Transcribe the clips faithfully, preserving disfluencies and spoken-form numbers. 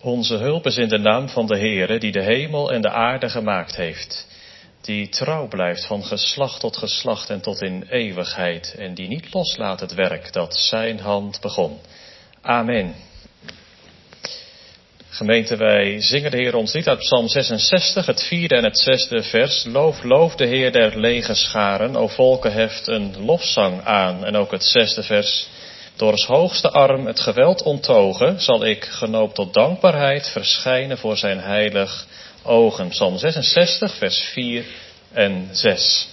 Onze hulp is in de naam van de Heere, die de hemel en de aarde gemaakt heeft. Die trouw blijft van geslacht tot geslacht en tot in eeuwigheid. En die niet loslaat het werk dat zijn hand begon. Amen. Gemeente, wij zingen de Heer ons lied uit Psalm zesenzestig, het vierde en het zesde vers. Loof, loof de Heer der legerscharen, o volken heft een lofzang aan. En ook het zesde vers. Door 's hoogste arm het geweld onttogen, zal ik genoopt tot dankbaarheid verschijnen voor zijn heilig ogen. Psalm zesenzestig, vers vier en zes.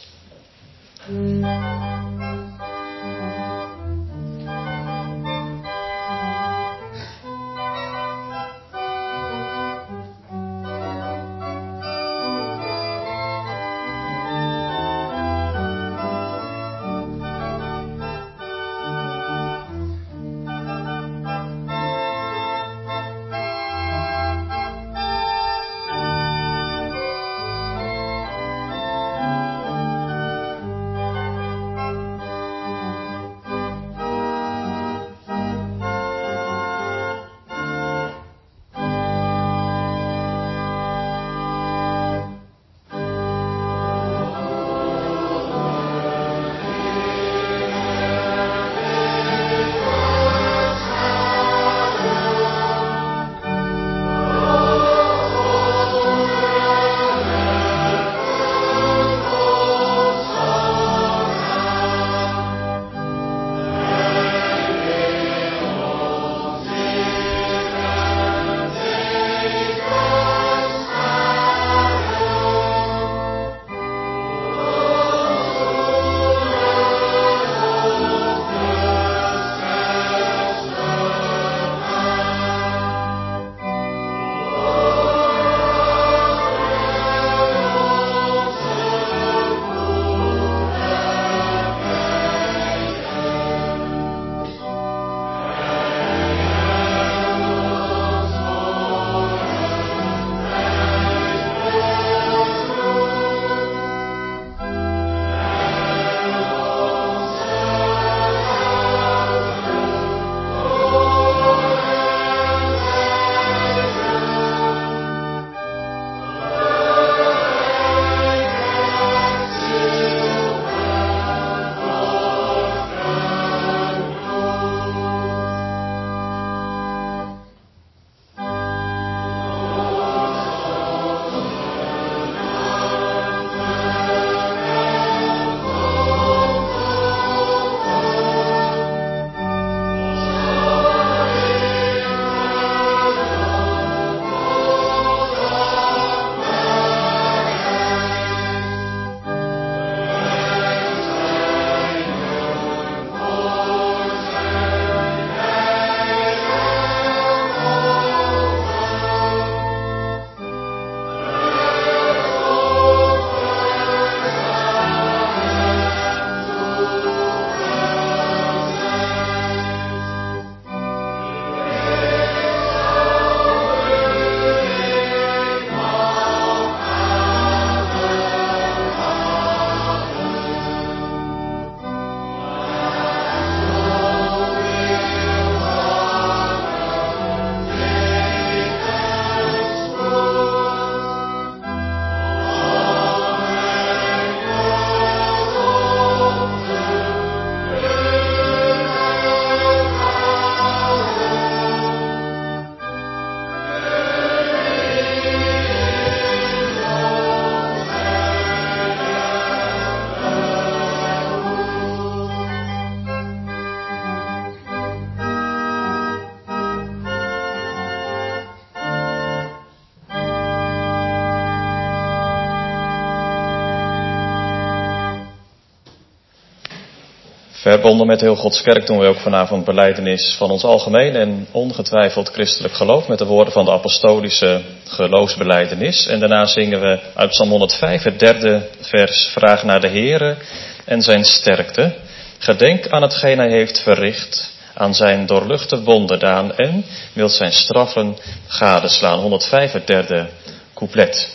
Verbonden met heel Gods kerk doen we ook vanavond belijdenis van ons algemeen en ongetwijfeld christelijk geloof met de woorden van de apostolische geloofsbelijdenis. En daarna zingen we uit Psalm honderdvijf, het derde vers, vraag naar de Heere en zijn sterkte. Gedenk aan hetgeen hij heeft verricht, aan zijn doorluchte wonderdaan en wilt zijn straffen gadeslaan. honderdvijf, het derde couplet.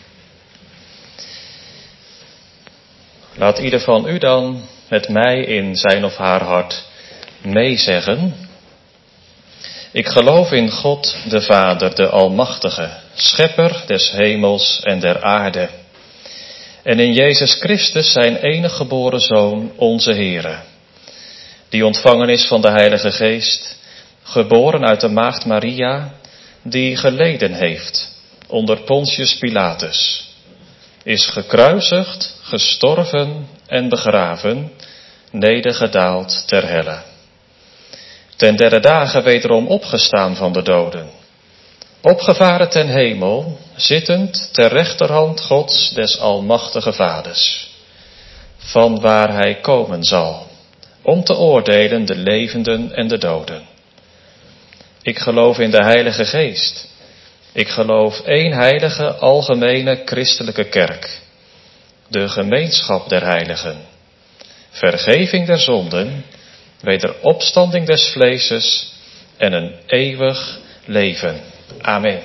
Laat ieder van u dan met mij in zijn of haar hart meezeggen. Ik geloof in God, de Vader, de Almachtige, Schepper des hemels en der aarde. En in Jezus Christus, zijn enige geboren Zoon, onze Heere, die ontvangen is van de Heilige Geest, geboren uit de maagd Maria, die geleden heeft onder Pontius Pilatus, is gekruisigd, gestorven en begraven, nedergedaald ter helle. Ten derde dagen wederom opgestaan van de doden, opgevaren ten hemel, zittend ter rechterhand Gods des Almachtige Vaders, van waar hij komen zal, om te oordelen de levenden en de doden. Ik geloof in de Heilige Geest. Ik geloof één heilige, algemene, christelijke kerk, de gemeenschap der heiligen, vergeving der zonden, wederopstanding des vleeses en een eeuwig leven. Amen.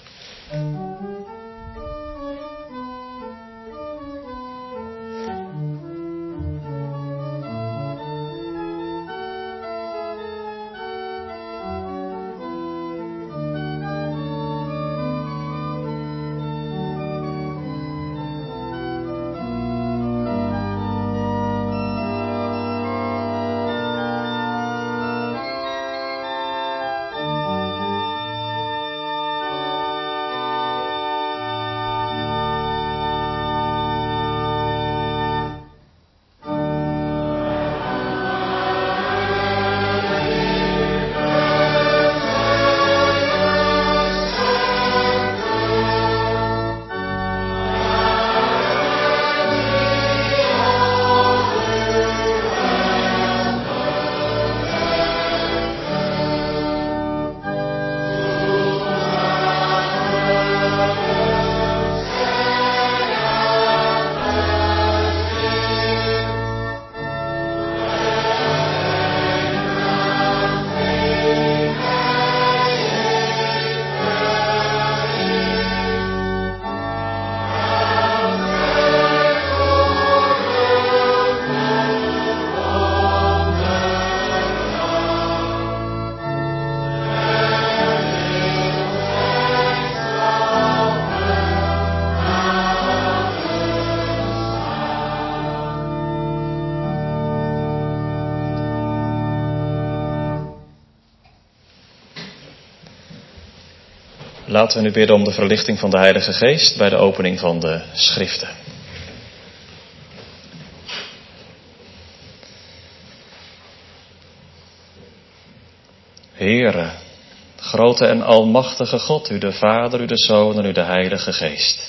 Laten we nu bidden om de verlichting van de Heilige Geest bij de opening van de schriften. Heere, grote en almachtige God, u de Vader, u de Zoon en u de Heilige Geest.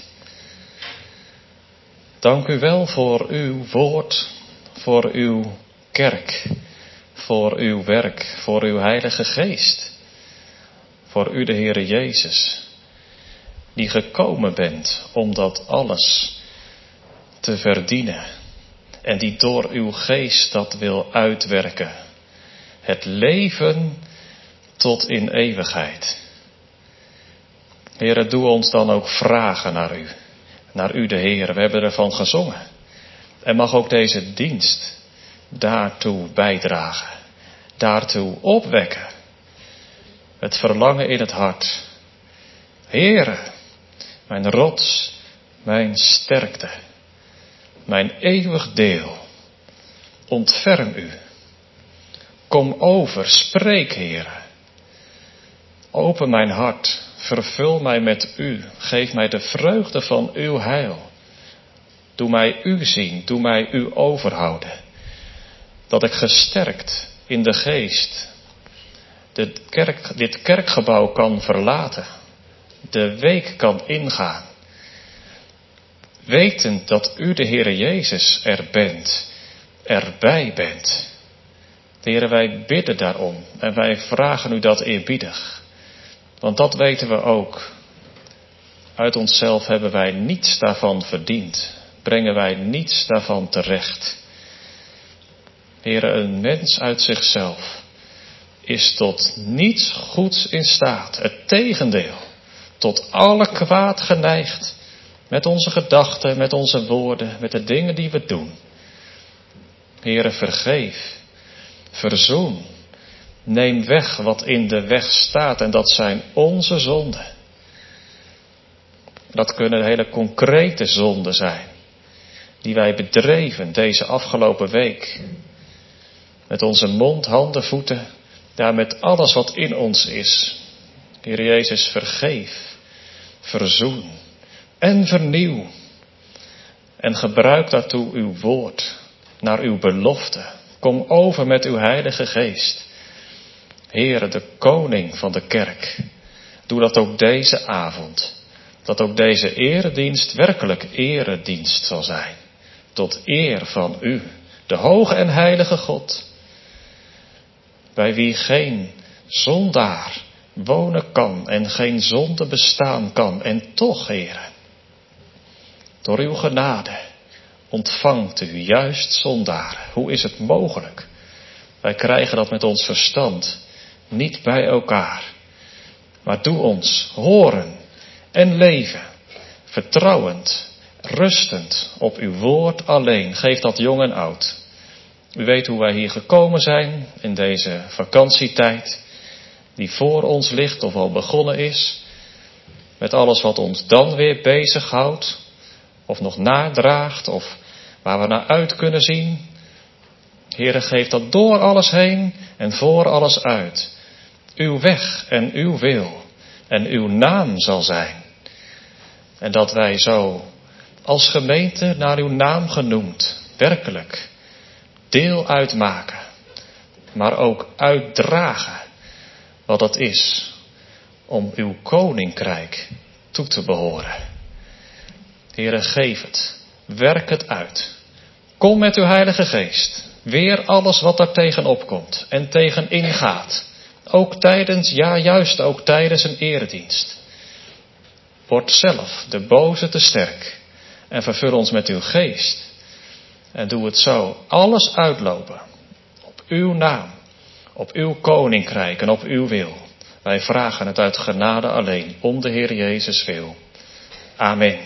Dank u wel voor uw woord, voor uw kerk, voor uw werk, voor uw Heilige Geest. Voor u de Heere Jezus, die gekomen bent om dat alles te verdienen en die door uw geest dat wil uitwerken. Het leven tot in eeuwigheid. Heere, doe ons dan ook vragen naar u, naar u de Heere. We hebben ervan gezongen. En mag ook deze dienst daartoe bijdragen, daartoe opwekken. Het verlangen in het hart. Heere, mijn rots, mijn sterkte, mijn eeuwig deel. Ontferm u. Kom over, spreek, Heere. Open mijn hart, vervul mij met u. Geef mij de vreugde van uw heil. Doe mij u zien, doe mij u overhouden. Dat ik gesterkt in de geest Dit, kerk, dit kerkgebouw kan verlaten, de week kan ingaan, wetend dat u de Heere Jezus er bent, erbij bent. Heere, wij bidden daarom en wij vragen u dat eerbiedig, want dat weten we ook. Uit onszelf hebben wij niets daarvan verdiend, brengen wij niets daarvan terecht. Heere, een mens uit zichzelf is tot niets goeds in staat. Het tegendeel. Tot alle kwaad geneigd. Met onze gedachten, met onze woorden, met de dingen die we doen. Heere, vergeef. Verzoen. Neem weg wat in de weg staat en dat zijn onze zonden. Dat kunnen hele concrete zonden zijn. Die wij bedreven deze afgelopen week. Met onze mond, handen, voeten. Ja, met alles wat in ons is. Heer Jezus, vergeef. Verzoen. En vernieuw. En gebruik daartoe uw woord. Naar uw belofte. Kom over met uw Heilige Geest. Heere, de koning van de kerk. Doe dat ook deze avond. Dat ook deze eredienst werkelijk eredienst zal zijn. Tot eer van u, de hoge en heilige God. Bij wie geen zondaar wonen kan en geen zonde bestaan kan. En toch, Heere, door uw genade ontvangt u juist zondaren. Hoe is het mogelijk? Wij krijgen dat met ons verstand niet bij elkaar. Maar doe ons horen en leven, vertrouwend, rustend op uw woord alleen. Geef dat jong en oud. U weet hoe wij hier gekomen zijn in deze vakantietijd, die voor ons ligt of al begonnen is, met alles wat ons dan weer bezighoudt, of nog nadraagt, of waar we naar uit kunnen zien. Heere, geef dat door alles heen en voor alles uit. Uw weg en uw wil en uw naam zal zijn. En dat wij zo als gemeente naar uw naam genoemd, werkelijk deel uitmaken, maar ook uitdragen wat dat is om uw koninkrijk toe te behoren. Heere, geef het, werk het uit. Kom met uw Heilige Geest, weer alles wat daar tegenop komt en tegenin gaat. Ook tijdens, ja juist ook tijdens een eredienst. Word zelf de boze te sterk en vervul ons met uw geest. En doe het zo, alles uitlopen op uw naam, op uw koninkrijk en op uw wil. Wij vragen het uit genade alleen, om de Heer Jezus wil. Amen.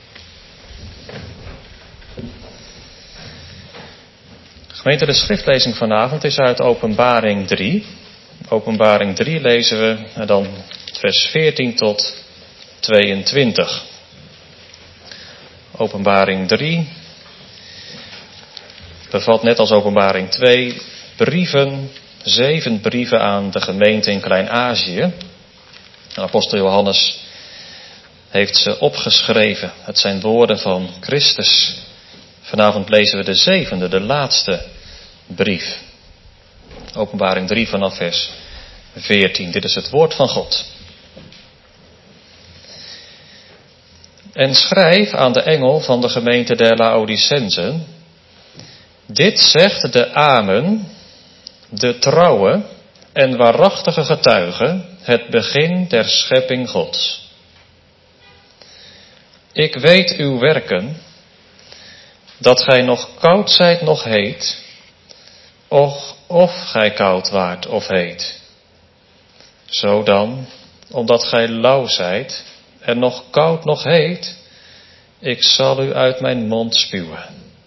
Gemeente, de schriftlezing vanavond is uit Openbaring drie. Openbaring drie lezen we dan vers veertien tot tweeëntwintig. Openbaring drie bevat net als Openbaring twee brieven, zeven brieven aan de gemeente in Klein-Azië. Apostel Johannes heeft ze opgeschreven. Het zijn woorden van Christus. Vanavond lezen we de zevende, de laatste brief. Openbaring drie vanaf vers veertien. Dit is het woord van God. En schrijf aan de engel van de gemeente der Laodicensen. Dit zegt de Amen, de trouwe en waarachtige getuige, het begin der schepping Gods. Ik weet uw werken, dat gij nog koud zijt nog heet, och of gij koud waart of heet. Zo dan, omdat gij lauw zijt en nog koud nog heet, ik zal u uit mijn mond spuwen.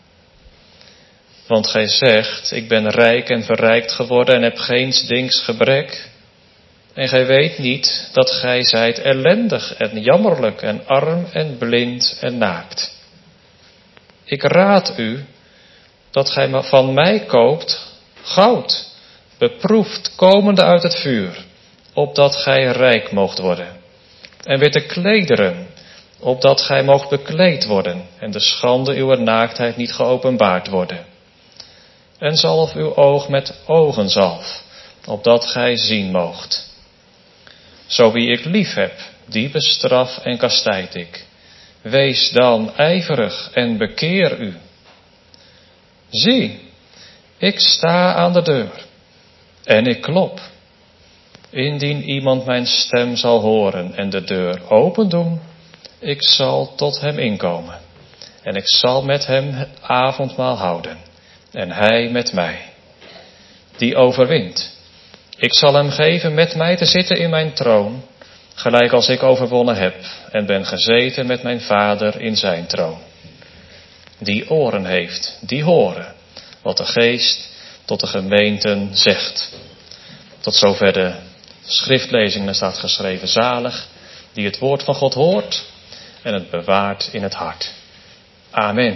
Want gij zegt, ik ben rijk en verrijkt geworden en heb geen dings gebrek. En gij weet niet dat gij zijt ellendig en jammerlijk en arm en blind en naakt. Ik raad u dat gij van mij koopt goud, beproefd komende uit het vuur, opdat gij rijk moogt worden. En witte klederen, opdat gij moogt bekleed worden en de schande uw naaktheid niet geopenbaard worden. En zalf uw oog met ogenzalf, opdat gij zien moogt. Zo wie ik lief heb, die bestraf en kastijd ik. Wees dan ijverig en bekeer u. Zie, ik sta aan de deur en ik klop. Indien iemand mijn stem zal horen en de deur open doen, ik zal tot hem inkomen. En ik zal met hem het avondmaal houden en hij met mij. Die overwint. Ik zal hem geven met mij te zitten in mijn troon, gelijk als ik overwonnen heb en ben gezeten met mijn Vader in zijn troon. Die oren heeft, die horen wat de Geest tot de gemeenten zegt. Tot zover de schriftlezing. Er staat geschreven: zalig die het woord van God hoort en het bewaart in het hart. Amen.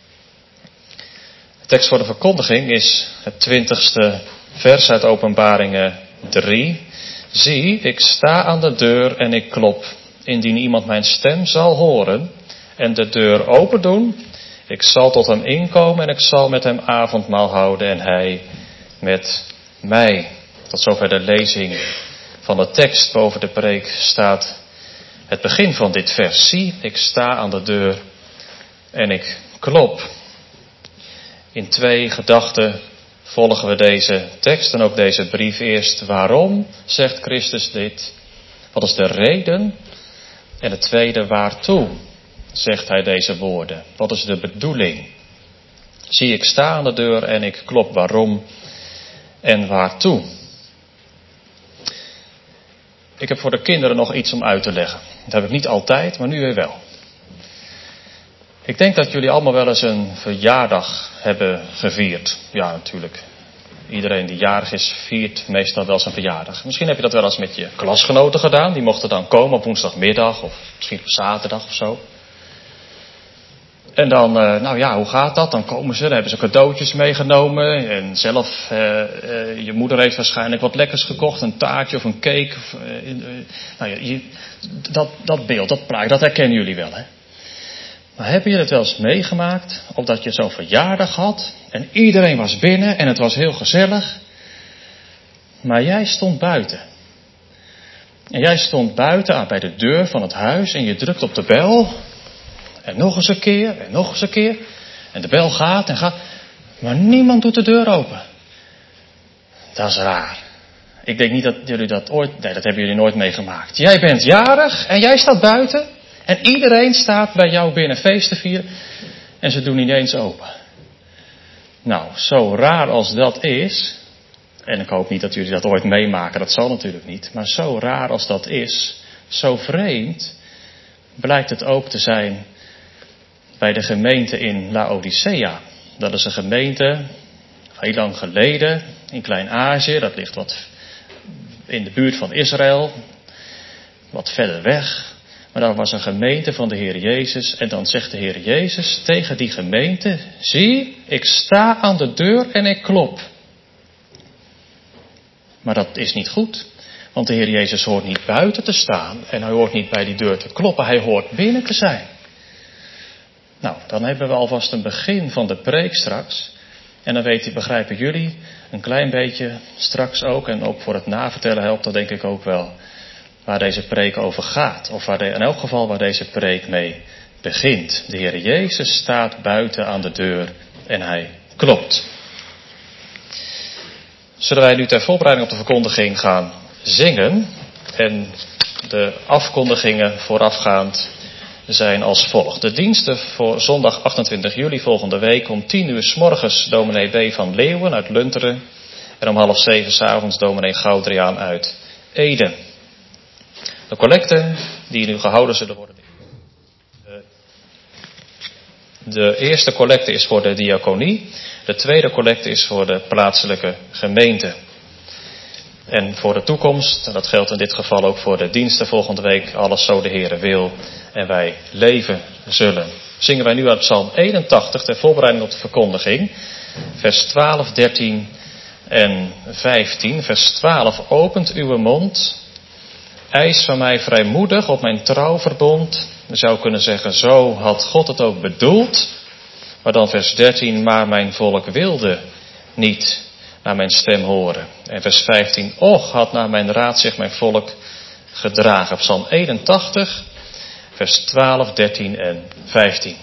De tekst voor de verkondiging is het twintigste vers uit Openbaringen drie. Zie, ik sta aan de deur en ik klop. Indien iemand mijn stem zal horen en de deur open doen, ik zal tot hem inkomen en ik zal met hem avondmaal houden en hij met mij. Tot zover de lezing van de tekst. Boven de preek staat het begin van dit vers. Zie, ik sta aan de deur en ik klop. In twee gedachten volgen we deze tekst en ook deze brief. Eerst, waarom zegt Christus dit? Wat is de reden? En het tweede, waartoe zegt hij deze woorden? Wat is de bedoeling? Zie, ik sta aan de deur en ik klop. Waarom en waartoe? Ik heb voor de kinderen nog iets om uit te leggen. Dat heb ik niet altijd, maar nu weer wel. Ik denk dat jullie allemaal wel eens een verjaardag hebben gevierd. Ja, natuurlijk. Iedereen die jarig is, viert meestal wel zijn verjaardag. Misschien heb je dat wel eens met je klasgenoten gedaan. Die mochten dan komen op woensdagmiddag of misschien op zaterdag of zo. En dan, nou ja, hoe gaat dat? Dan komen ze, dan hebben ze cadeautjes meegenomen. En zelf, eh, eh, je moeder heeft waarschijnlijk wat lekkers gekocht. Een taartje of een cake. Of, eh, uh, nou ja, je, dat, dat beeld, dat plaatje, dat herkennen jullie wel, hè? Maar heb je het wel eens meegemaakt? Of dat je zo'n verjaardag had. En iedereen was binnen en het was heel gezellig. Maar jij stond buiten. En jij stond buiten bij de deur van het huis en je drukt op de bel. En nog eens een keer, en nog eens een keer. En de bel gaat en gaat. Maar niemand doet de deur open. Dat is raar. Ik denk niet dat jullie dat ooit... Nee, dat hebben jullie nooit meegemaakt. Jij bent jarig en jij staat buiten. En iedereen staat bij jou binnen feest te vieren. En ze doen niet eens open. Nou, zo raar als dat is... En ik hoop niet dat jullie dat ooit meemaken. Dat zal natuurlijk niet. Maar zo raar als dat is... Zo vreemd... Blijkt het ook te zijn... Bij de gemeente in Laodicea. Dat is een gemeente... Heel lang geleden... In Klein-Azië. Dat ligt wat... In de buurt van Israël. Wat verder weg... Maar dat was een gemeente van de Heer Jezus. En dan zegt de Heer Jezus tegen die gemeente... Zie, ik sta aan de deur en ik klop. Maar dat is niet goed. Want de Heer Jezus hoort niet buiten te staan. En hij hoort niet bij die deur te kloppen. Hij hoort binnen te zijn. Nou, dan hebben we alvast een begin van de preek straks. En dan weet, begrijpen jullie een klein beetje straks ook. En ook voor het navertellen helpt dat denk ik ook wel... Waar deze preek over gaat. Of waar de, in elk geval waar deze preek mee begint. De Heer Jezus staat buiten aan de deur en hij klopt. Zullen wij nu ter voorbereiding op de verkondiging gaan zingen. En de afkondigingen voorafgaand zijn als volgt. De diensten voor zondag achtentwintig juli volgende week om tien uur 's morgens dominee B. van Leeuwen uit Lunteren. En om half zeven 's avonds dominee Goudriaan uit Ede. De collecten die nu gehouden zullen worden. De, de eerste collecte is voor de diaconie. De tweede collecte is voor de plaatselijke gemeente. En voor de toekomst, en dat geldt in dit geval ook voor de diensten volgende week, alles zo de Heere wil en wij leven zullen. Zingen wij nu uit Psalm eenentachtig ter voorbereiding op de verkondiging. Vers twaalf, dertien en vijftien. Vers twaalf, opent uw mond... Eis van mij vrijmoedig op mijn trouwverbond. Je zou kunnen zeggen, zo had God het ook bedoeld. Maar dan vers dertien, maar mijn volk wilde niet naar mijn stem horen. En vers vijftien, och had naar mijn raad zich mijn volk gedragen. Psalm eenentachtig, vers twaalf, dertien en vijftien.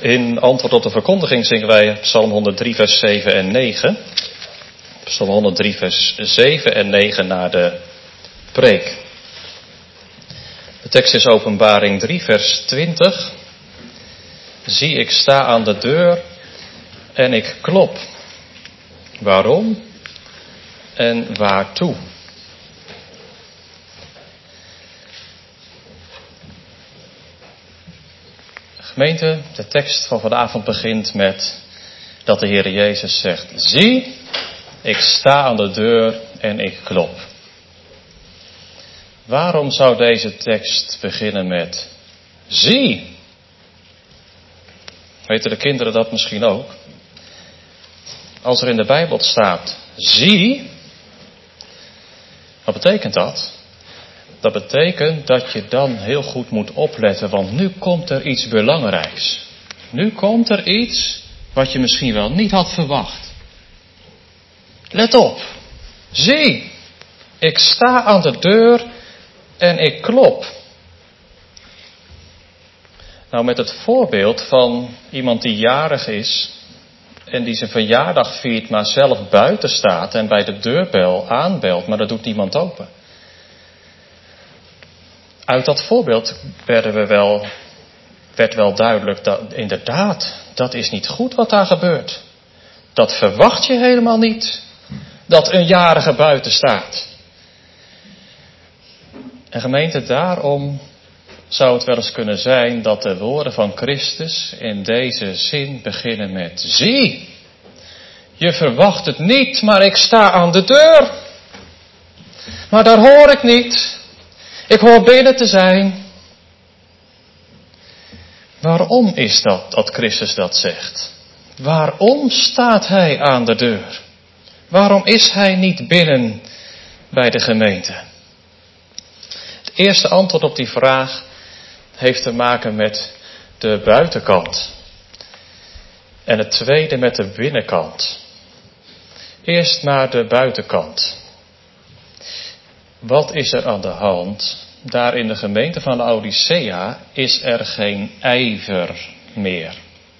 In antwoord op de verkondiging zingen wij Psalm honderddrie vers zeven en negen. Psalm honderddrie vers zeven en negen na de preek. De tekst is Openbaring drie vers twintig. Zie, ik sta aan de deur en ik klop. Waarom en waartoe? Gemeente, de tekst van vanavond begint met dat de Heer Jezus zegt: zie, ik sta aan de deur en ik klop. Waarom zou deze tekst beginnen met zie? Weten de kinderen dat misschien ook? Als er in de Bijbel staat zie, wat betekent dat? Dat betekent dat je dan heel goed moet opletten, want nu komt er iets belangrijks. Nu komt er iets wat je misschien wel niet had verwacht. Let op. Zie, ik sta aan de deur en ik klop. Nou, met het voorbeeld van iemand die jarig is en die zijn verjaardag viert, maar zelf buiten staat en bij de deurbel aanbelt, maar dat doet niemand open. Uit dat voorbeeld werden we wel, werd wel duidelijk dat inderdaad, dat is niet goed wat daar gebeurt. Dat verwacht je helemaal niet, dat een jarige buiten staat. En gemeente, daarom zou het wel eens kunnen zijn dat de woorden van Christus in deze zin beginnen met zie, je verwacht het niet, maar ik sta aan de deur. Maar daar hoor ik niet. Ik hoor binnen te zijn. Waarom is dat dat Christus dat zegt? Waarom staat hij aan de deur? Waarom is hij niet binnen bij de gemeente? Het eerste antwoord op die vraag heeft te maken met de buitenkant. En het tweede met de binnenkant. Eerst naar de buitenkant. Wat is er aan de hand? Daar in de gemeente van Laodicea is er geen ijver meer.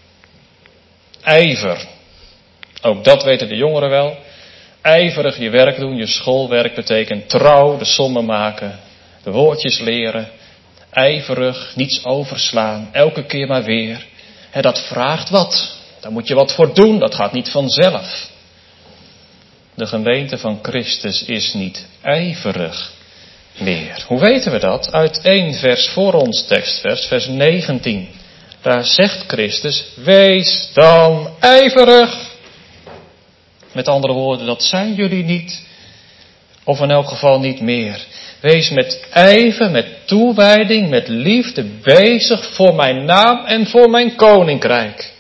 Ijver. Ook dat weten de jongeren wel. Ijverig je werk doen, je schoolwerk betekent trouw, de sommen maken, de woordjes leren. Ijverig, niets overslaan, elke keer maar weer. He, dat vraagt wat. Daar moet je wat voor doen, dat gaat niet vanzelf. De gemeente van Christus is niet ijverig meer. Hoe weten we dat? Uit één vers voor ons tekstvers, vers negentien. Daar zegt Christus, wees dan ijverig. Met andere woorden, dat zijn jullie niet. Of in elk geval niet meer. Wees met ijver, met toewijding, met liefde bezig voor mijn naam en voor mijn koninkrijk.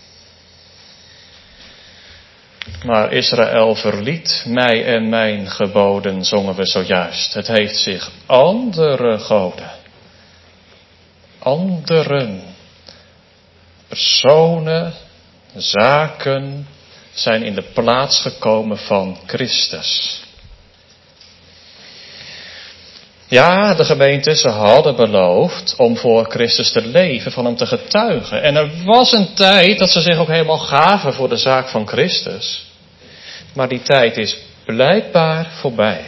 Maar Israël verliet mij en mijn geboden, zongen we zojuist. Het heeft zich andere goden, anderen, personen, zaken zijn in de plaats gekomen van Christus. Ja, de gemeente, ze hadden beloofd om voor Christus te leven, van hem te getuigen. En er was een tijd dat ze zich ook helemaal gaven voor de zaak van Christus. Maar die tijd is blijkbaar voorbij.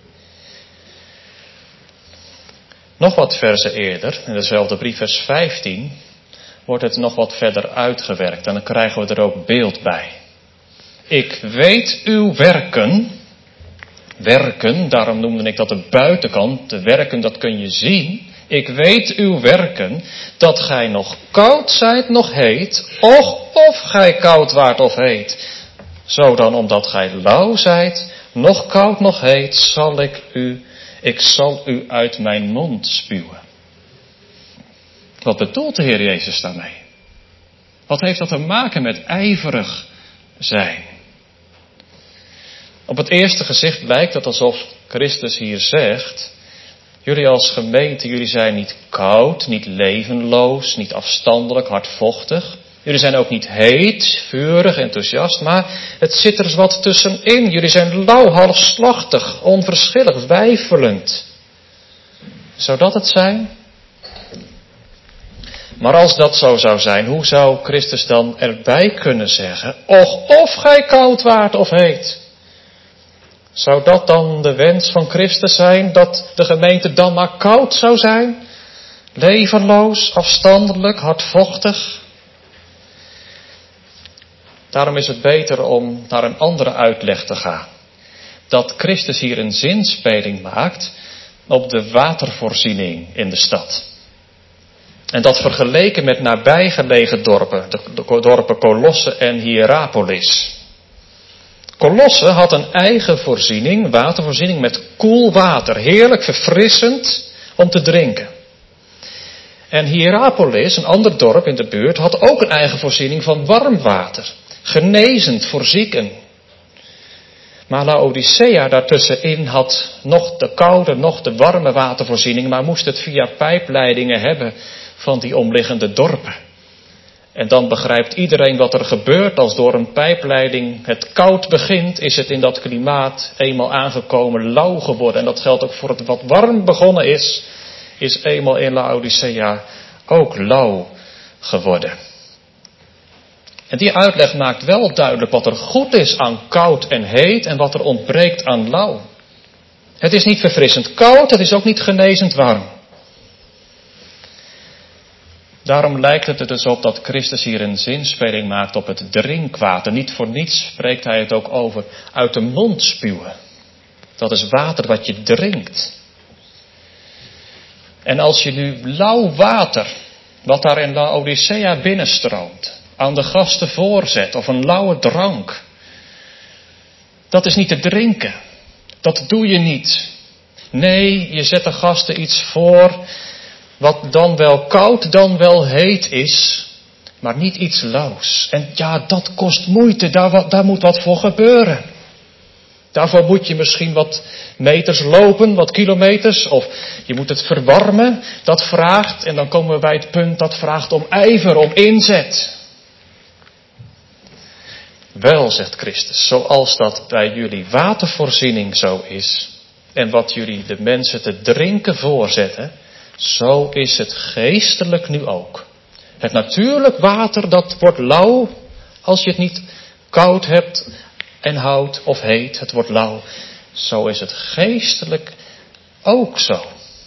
Nog wat versen eerder, in dezelfde brief, vers vijftien, wordt het nog wat verder uitgewerkt. En dan krijgen we er ook beeld bij. Ik weet uw werken. Werken, daarom noemde ik dat de buitenkant. De werken, dat kun je zien. Ik weet uw werken, dat gij nog koud zijt, nog heet. Och, of gij koud waart of heet. Zo dan, omdat gij lauw zijt, nog koud, nog heet, zal ik u, ik zal u uit mijn mond spuwen. Wat bedoelt de Heer Jezus daarmee? Wat heeft dat te maken met ijverig zijn? Op het eerste gezicht lijkt het alsof Christus hier zegt, jullie als gemeente, jullie zijn niet koud, niet levenloos, niet afstandelijk, hardvochtig. Jullie zijn ook niet heet, vurig, enthousiast, maar het zit er eens wat tussenin. Jullie zijn lauw, halfslachtig, onverschillig, weifelend. Zou dat het zijn? Maar als dat zo zou zijn, hoe zou Christus dan erbij kunnen zeggen, och, of gij koud waart of heet? Zou dat dan de wens van Christus zijn, dat de gemeente dan maar koud zou zijn? Levenloos, afstandelijk, hardvochtig? Daarom is het beter om naar een andere uitleg te gaan. Dat Christus hier een zinspeling maakt op de watervoorziening in de stad. En dat vergeleken met nabijgelegen dorpen, de dorpen Colosse en Hierapolis. Colosse had een eigen voorziening, watervoorziening met koel water, heerlijk verfrissend om te drinken. En Hierapolis, een ander dorp in de buurt, had ook een eigen voorziening van warm water, genezend voor zieken. Maar Laodicea daartussenin had nog de koude, nog de warme watervoorziening, maar moest het via pijpleidingen hebben van die omliggende dorpen. En dan begrijpt iedereen wat er gebeurt als door een pijpleiding het koud begint, is het in dat klimaat eenmaal aangekomen lauw geworden. En dat geldt ook voor het wat warm begonnen is, is eenmaal in Laodicea ook lauw geworden. En die uitleg maakt wel duidelijk wat er goed is aan koud en heet en wat er ontbreekt aan lauw. Het is niet verfrissend koud, het is ook niet genezend warm. Daarom lijkt het er dus op dat Christus hier een zinspeling maakt op het drinkwater. Niet voor niets spreekt hij het ook over uit de mond spuwen. Dat is water wat je drinkt. En als je nu lauw water, wat daar in Laodicea binnenstroomt, aan de gasten voorzet, of een lauwe drank, dat is niet te drinken. Dat doe je niet. Nee, je zet de gasten iets voor wat dan wel koud, dan wel heet is, maar niet iets lauws. En ja, dat kost moeite, daar, daar moet wat voor gebeuren. Daarvoor moet je misschien wat meters lopen, wat kilometers, of je moet het verwarmen. Dat vraagt, en dan komen we bij het punt, dat vraagt om ijver, om inzet. Wel, zegt Christus, zoals dat bij jullie watervoorziening zo is, en wat jullie de mensen te drinken voorzetten, zo is het geestelijk nu ook. Het natuurlijk water, dat wordt lauw als je het niet koud hebt en houdt of heet. Het wordt lauw. Zo is het geestelijk ook zo.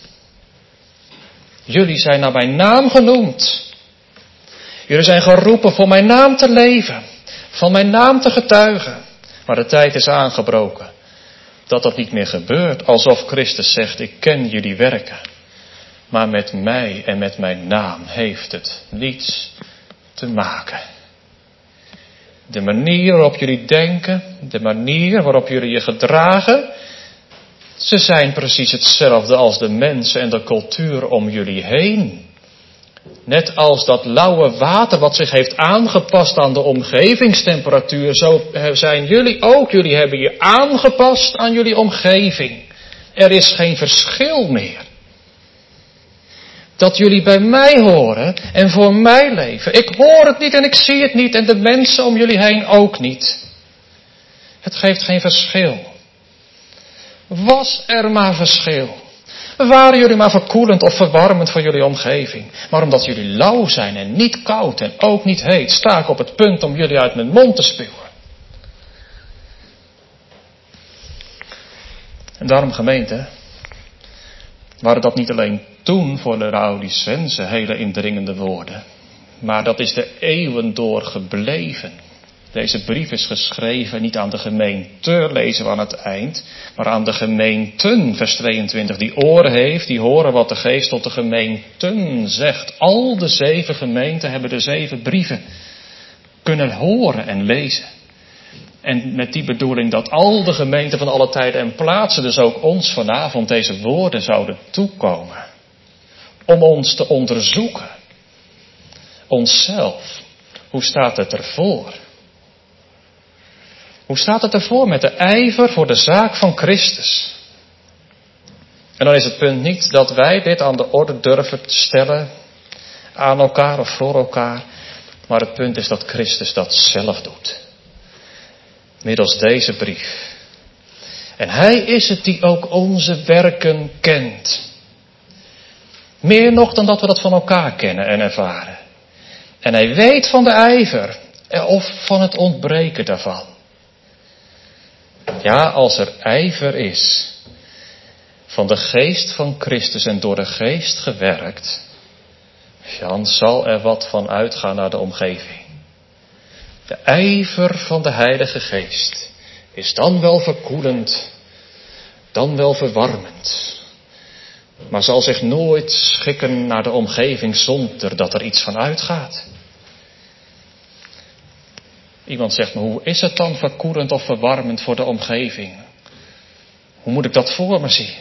Jullie zijn naar mijn naam genoemd. Jullie zijn geroepen voor mijn naam te leven. Van mijn naam te getuigen. Maar de tijd is aangebroken. Dat dat niet meer gebeurt. Alsof Christus zegt, ik ken jullie werken. Maar met mij en met mijn naam heeft het niets te maken. De manier waarop jullie denken, de manier waarop jullie je gedragen, ze zijn precies hetzelfde als de mensen en de cultuur om jullie heen. Net als dat lauwe water wat zich heeft aangepast aan de omgevingstemperatuur, zo zijn jullie ook. Jullie hebben je aangepast aan jullie omgeving. Er is geen verschil meer. Dat jullie bij mij horen en voor mij leven. Ik hoor het niet en ik zie het niet en de mensen om jullie heen ook niet. Het geeft geen verschil. Was er maar verschil. Waren jullie maar verkoelend of verwarmend voor jullie omgeving. Maar omdat jullie lauw zijn en niet koud en ook niet heet, sta ik op het punt om jullie uit mijn mond te spuwen. En daarom gemeente, waren dat niet alleen toen voor de Laodicenzen hele indringende woorden, maar dat is de eeuwen door gebleven. Deze brief is geschreven niet aan de gemeente, lezen we aan het eind, maar aan de gemeenten, vers tweeëntwintig. Die oren heeft, die horen wat de geest tot de gemeenten zegt. Al de zeven gemeenten hebben de zeven brieven kunnen horen en lezen. En met die bedoeling dat al de gemeenten van alle tijden en plaatsen, dus ook ons vanavond, deze woorden zouden toekomen. Om ons te onderzoeken. Onszelf. Hoe staat het ervoor? Hoe staat het ervoor met de ijver voor de zaak van Christus? En dan is het punt niet dat wij dit aan de orde durven stellen aan elkaar of voor elkaar. Maar het punt is dat Christus dat zelf doet. Middels deze brief. En hij is het die ook onze werken kent. Meer nog dan dat we dat van elkaar kennen en ervaren. En hij weet van de ijver of van het ontbreken daarvan. Ja, als er ijver is van de geest van Christus en door de geest gewerkt, dan zal er wat van uitgaan naar de omgeving. De ijver van de Heilige Geest is dan wel verkoelend, dan wel verwarmend, maar zal zich nooit schikken naar de omgeving zonder dat er iets van uitgaat. Iemand zegt me, hoe is het dan verkoelend of verwarmend voor de omgeving? Hoe moet ik dat voor me zien?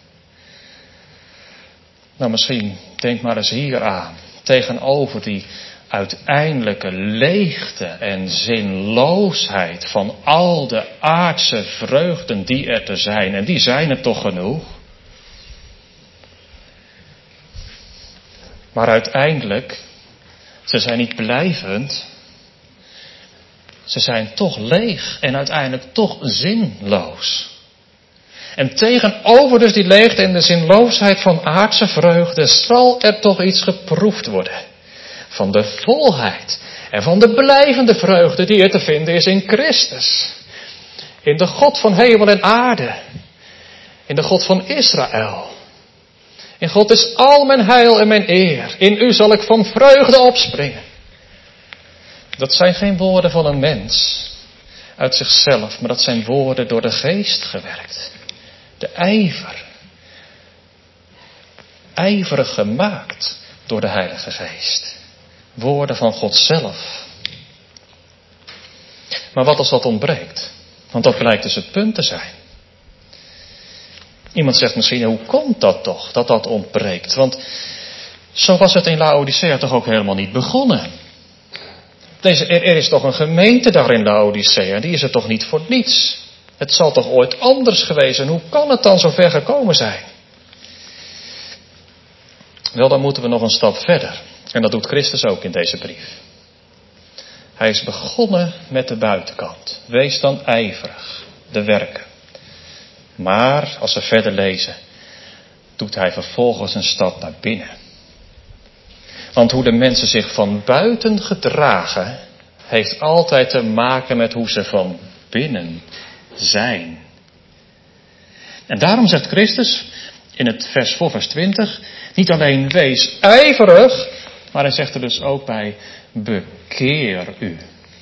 Nou, misschien denk maar eens hier aan, tegenover die uiteindelijke leegte en zinloosheid van al de aardse vreugden die er te zijn. En die zijn er toch genoeg. Maar uiteindelijk, ze zijn niet blijvend. Ze zijn toch leeg en uiteindelijk toch zinloos. En tegenover dus die leegte en de zinloosheid van aardse vreugde zal er toch iets geproefd worden. Van de volheid en van de blijvende vreugde die er te vinden is in Christus. In de God van hemel en aarde. In de God van Israël. In God is al mijn heil en mijn eer. In u zal ik van vreugde opspringen. Dat zijn geen woorden van een mens uit zichzelf, maar dat zijn woorden door de geest gewerkt. De ijver. Ijverig gemaakt door de Heilige Geest. Woorden van God zelf. Maar wat als dat ontbreekt? Want dat blijkt dus het punt te zijn. Iemand zegt misschien, hoe komt dat toch, dat dat ontbreekt? Want zo was het in Laodicea toch ook helemaal niet begonnen. Deze, er, er is toch een gemeente daar in Laodicea, die is er toch niet voor niets? Het zal toch ooit anders geweest zijn? Hoe kan het dan zo ver gekomen zijn? Wel, dan moeten we nog een stap verder. En dat doet Christus ook in deze brief. Hij is begonnen met de buitenkant. Wees dan ijverig, de werken. Maar, als we verder lezen, doet hij vervolgens een stap naar binnen. Want hoe de mensen zich van buiten gedragen, heeft altijd te maken met hoe ze van binnen zijn. En daarom zegt Christus in het vers voor vers twintig, niet alleen wees ijverig, maar hij zegt er dus ook bij, bekeer u.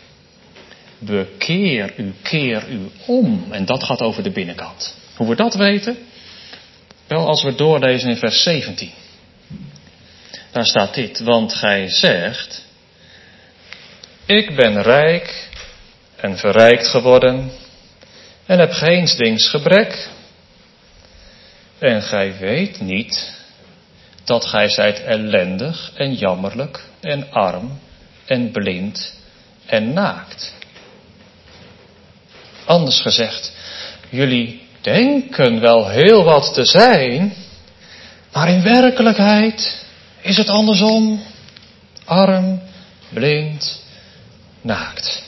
Bekeer u, keer u om. En dat gaat over de binnenkant. Hoe we dat weten? Wel, als we doorlezen in vers zeventien. Daar staat dit, want gij zegt, ik ben rijk en verrijkt geworden en heb geensdings gebrek. En gij weet niet dat gij zijt ellendig en jammerlijk en arm en blind en naakt. Anders gezegd, jullie denken wel heel wat te zijn, maar in werkelijkheid is het andersom. Arm, blind, naakt.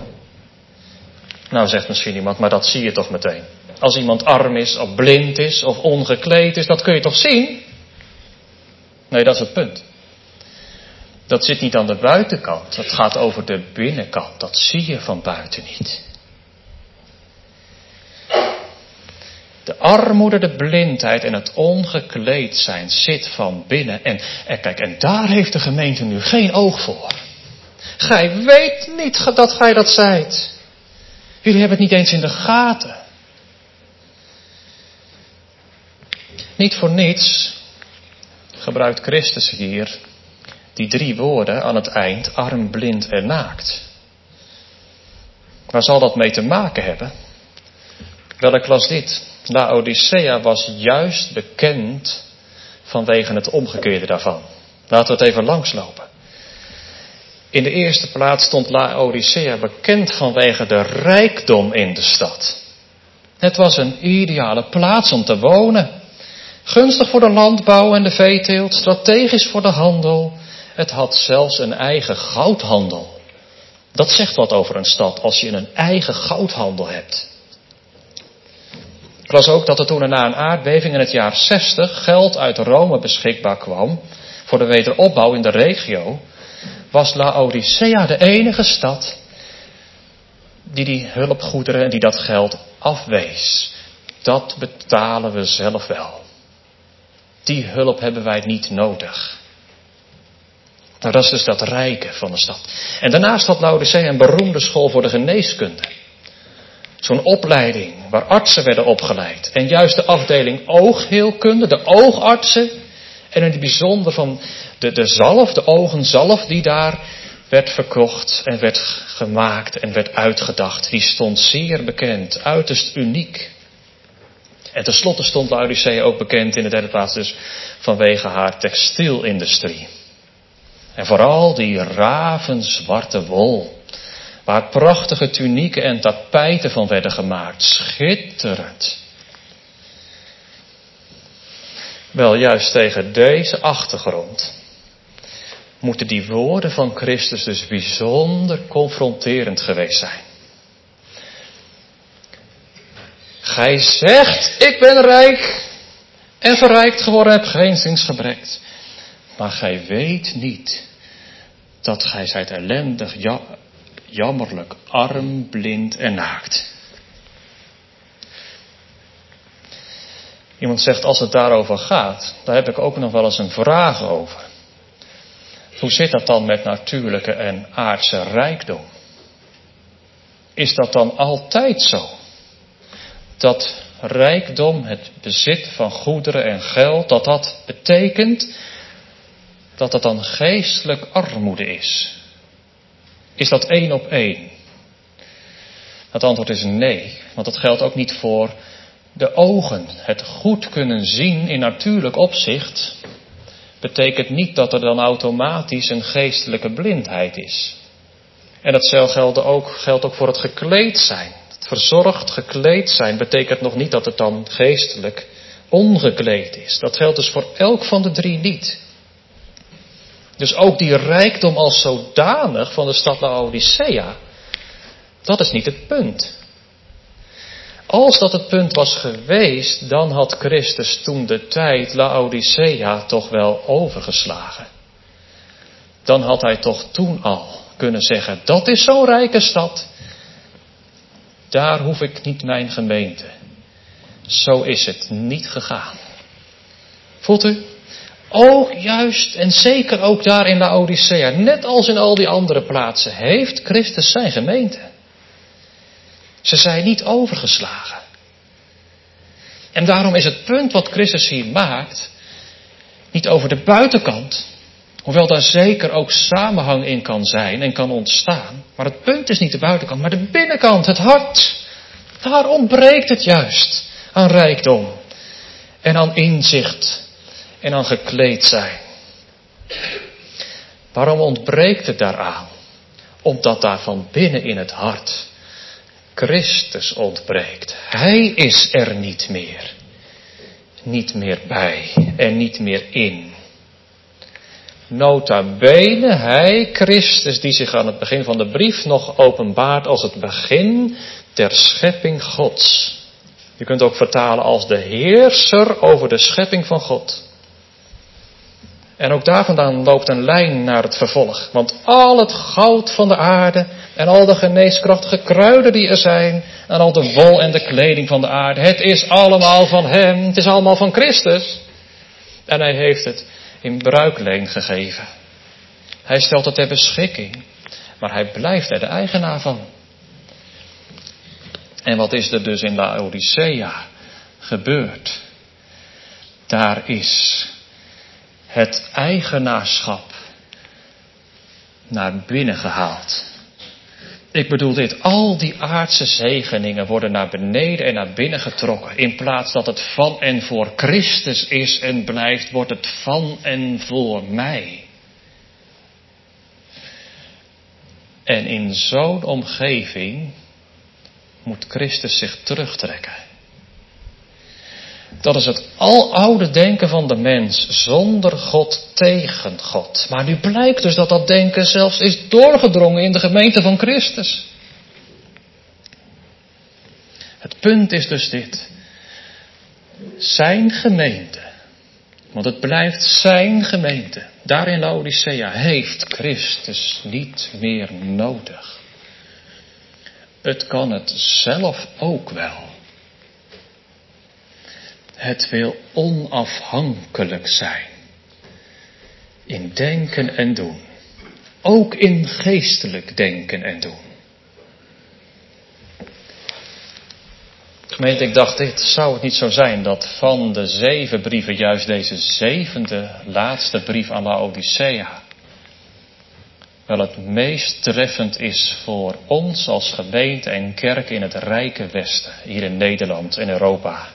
Nou zegt misschien iemand, maar dat zie je toch meteen. Als iemand arm is, of blind is, of ongekleed is, dat kun je toch zien? Nee, dat is het punt. Dat zit niet aan de buitenkant, dat gaat over de binnenkant. Dat zie je van buiten niet. De armoede, de blindheid en het ongekleed zijn zit van binnen. En, en kijk, en daar heeft de gemeente nu geen oog voor. Gij weet niet dat gij dat zijt. Jullie hebben het niet eens in de gaten. Niet voor niets gebruikt Christus hier die drie woorden aan het eind, arm, blind en naakt. Waar zal dat mee te maken hebben? Wel, ik las dit. Laodicea was juist bekend vanwege het omgekeerde daarvan. Laten we het even langslopen. In de eerste plaats stond Laodicea bekend vanwege de rijkdom in de stad. Het was een ideale plaats om te wonen. Gunstig voor de landbouw en de veeteelt, strategisch voor de handel. Het had zelfs een eigen goudhandel. Dat zegt wat over een stad als je een eigen goudhandel hebt. Ik las ook dat er toen er na een aardbeving in het jaar zestig geld uit Rome beschikbaar kwam voor de wederopbouw in de regio, was Laodicea de enige stad die die hulpgoederen en die dat geld afwees. Dat betalen we zelf wel. Die hulp hebben wij niet nodig. Nou, dat is dus dat rijke van de stad. En daarnaast had Laodicea een beroemde school voor de geneeskunde. Zo'n opleiding waar artsen werden opgeleid. En juist de afdeling oogheelkunde, de oogartsen. En in het bijzonder van de, de zalf, de ogenzalf die daar werd verkocht en werd gemaakt en werd uitgedacht. Die stond zeer bekend, uiterst uniek. En tenslotte stond Laodicea ook bekend in de derde plaats dus vanwege haar textielindustrie. En vooral die ravenzwarte wol, waar prachtige tunieken en tapijten van werden gemaakt. Schitterend. Wel, juist tegen deze achtergrond moeten die woorden van Christus dus bijzonder confronterend geweest zijn. Gij zegt, ik ben rijk en verrijkt geworden, heb geen zinsgebrek. Maar gij weet niet dat gij zijt ellendig, ja, jammerlijk, arm, blind en naakt. Iemand zegt, als het daarover gaat, daar heb ik ook nog wel eens een vraag over. Hoe zit dat dan met natuurlijke en aardse rijkdom? Is dat dan altijd zo? Dat rijkdom, het bezit van goederen en geld, dat dat betekent dat het dan geestelijk armoede is? Is dat één op één? Het antwoord is nee, want dat geldt ook niet voor de ogen. Het goed kunnen zien in natuurlijk opzicht betekent niet dat er dan automatisch een geestelijke blindheid is. En dat geldt ook, geldt ook voor het gekleed zijn. Het verzorgd gekleed zijn betekent nog niet dat het dan geestelijk ongekleed is. Dat geldt dus voor elk van de drie niet. Dus ook die rijkdom als zodanig van de stad Laodicea, dat is niet het punt. Als dat het punt was geweest, dan had Christus toen de tijd Laodicea toch wel overgeslagen. Dan had hij toch toen al kunnen zeggen, dat is zo'n rijke stad. Daar hoef ik niet mijn gemeente. Zo is het niet gegaan. Voelt u? Ook juist en zeker ook daar in Laodicea, net als in al die andere plaatsen, heeft Christus zijn gemeente. Ze zijn niet overgeslagen. En daarom is het punt wat Christus hier maakt, niet over de buitenkant, hoewel daar zeker ook samenhang in kan zijn en kan ontstaan. Maar het punt is niet de buitenkant, maar de binnenkant, het hart. Daar ontbreekt het juist aan rijkdom en aan inzicht en aan gekleed zijn. Waarom ontbreekt het daaraan? Omdat daar van binnen in het hart Christus ontbreekt. Hij is er niet meer. Niet meer bij en niet meer in. Nota bene, hij, Christus, die zich aan het begin van de brief nog openbaart als het begin der schepping Gods. Je kunt ook vertalen als de heerser over de schepping van God. En ook daar vandaan loopt een lijn naar het vervolg. Want al het goud van de aarde en al de geneeskrachtige kruiden die er zijn en al de wol en de kleding van de aarde, het is allemaal van hem, het is allemaal van Christus. En hij heeft het in bruikleen gegeven. Hij stelt het ter beschikking, maar hij blijft er de eigenaar van. En wat is er dus in Laodicea gebeurd? Daar is het eigenaarschap naar binnen gehaald. Ik bedoel dit, al die aardse zegeningen worden naar beneden en naar binnen getrokken. In plaats dat het van en voor Christus is en blijft, wordt het van en voor mij. En in zo'n omgeving moet Christus zich terugtrekken. Dat is het aloude denken van de mens, zonder God, tegen God. Maar nu blijkt dus dat dat denken zelfs is doorgedrongen in de gemeente van Christus. Het punt is dus dit. zijn gemeente, want het blijft zijn gemeente, daar in Laodicea heeft Christus niet meer nodig. Het kan het zelf ook wel. Het wil onafhankelijk zijn. In denken en doen. Ook in geestelijk denken en doen. Gemeente, ik dacht, dit zou het niet zo zijn dat van de zeven brieven juist deze zevende laatste brief aan Laodicea wel het meest treffend is voor ons als gemeente en kerk in het rijke Westen, hier in Nederland en Europa.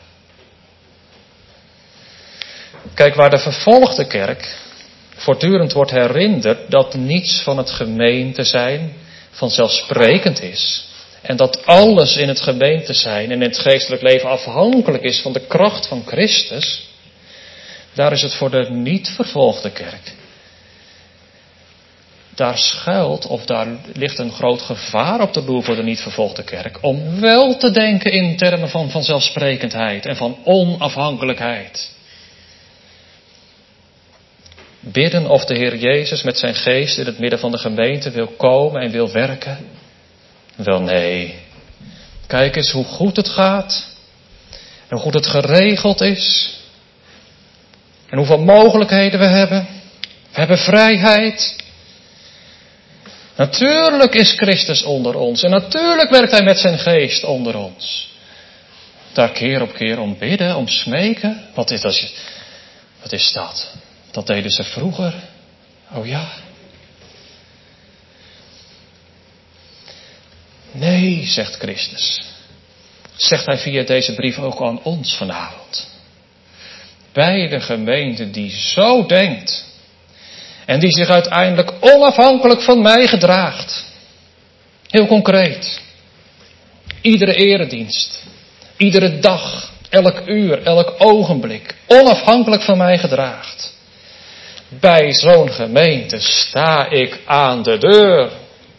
Kijk, waar de vervolgde kerk voortdurend wordt herinnerd dat niets van het gemeente zijn vanzelfsprekend is. En dat alles in het gemeente zijn en in het geestelijk leven afhankelijk is van de kracht van Christus. Daar is het voor de niet vervolgde kerk. Daar schuilt of daar ligt een groot gevaar op de loer voor de niet vervolgde kerk. Om wel te denken in termen van vanzelfsprekendheid en van onafhankelijkheid. Bidden of de Heer Jezus met zijn geest in het midden van de gemeente wil komen en wil werken. Wel nee. Kijk eens hoe goed het gaat. En hoe goed het geregeld is. En hoeveel mogelijkheden we hebben. We hebben vrijheid. Natuurlijk is Christus onder ons. En natuurlijk werkt Hij met zijn geest onder ons. Daar keer op keer om bidden, om smeken. Wat is dat? Wat is dat? Dat deden ze vroeger. Oh ja. Nee, zegt Christus. Zegt Hij via deze brief ook aan ons vanavond. Bij de gemeente die zo denkt. En die zich uiteindelijk onafhankelijk van mij gedraagt. Heel concreet. Iedere eredienst. Iedere dag. Elk uur. Elk ogenblik. Onafhankelijk van mij gedraagt. Bij zo'n gemeente sta ik aan de deur.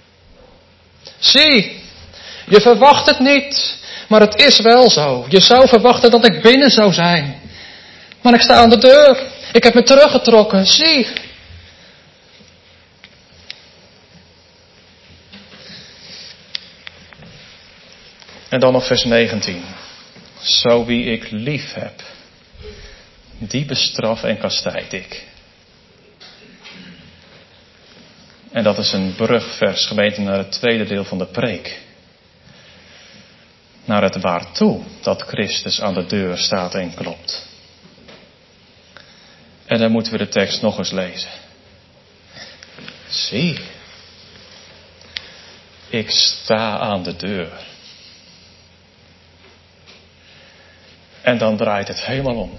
Zie, je verwacht het niet, maar het is wel zo. Je zou verwachten dat ik binnen zou zijn. Maar ik sta aan de deur. Ik heb me teruggetrokken. Zie. En dan nog vers negentien. Zo wie ik lief heb, die bestraf en kastijd ik. En dat is een brugvers, gemeente, naar het tweede deel van de preek. Naar het waartoe dat Christus aan de deur staat en klopt. En dan moeten we de tekst nog eens lezen. Zie, ik sta aan de deur. En dan draait het helemaal om.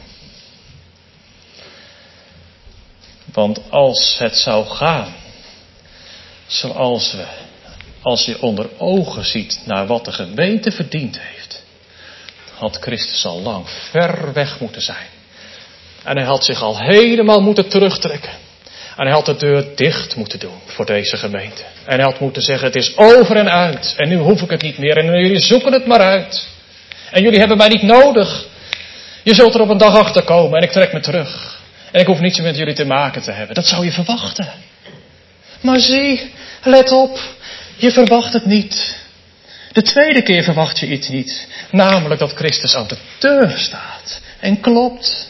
Want als het zou gaan zoals we, als je onder ogen ziet naar wat de gemeente verdiend heeft, had Christus al lang ver weg moeten zijn. En hij had zich al helemaal moeten terugtrekken. En hij had de deur dicht moeten doen voor deze gemeente. En hij had moeten zeggen, het is over en uit. En nu hoef ik het niet meer. En jullie zoeken het maar uit. En jullie hebben mij niet nodig. Je zult er op een dag achter komen en ik trek me terug. En ik hoef niets meer met jullie te maken te hebben. Dat zou je verwachten. Maar zie, let op, je verwacht het niet. De tweede keer verwacht je iets niet. Namelijk dat Christus aan de deur staat en klopt.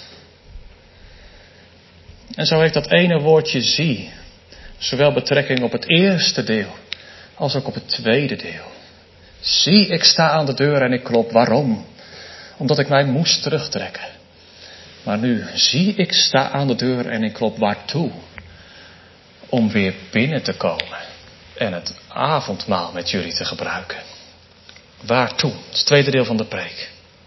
En zo heeft dat ene woordje zie zowel betrekking op het eerste deel als ook op het tweede deel. Zie, ik sta aan de deur en ik klop. Waarom? Omdat ik mij moest terugtrekken. Maar nu, zie, ik sta aan de deur en ik klop. Waartoe? Om weer binnen te komen en het avondmaal met jullie te gebruiken. Waartoe? Dat is het tweede deel van de preek.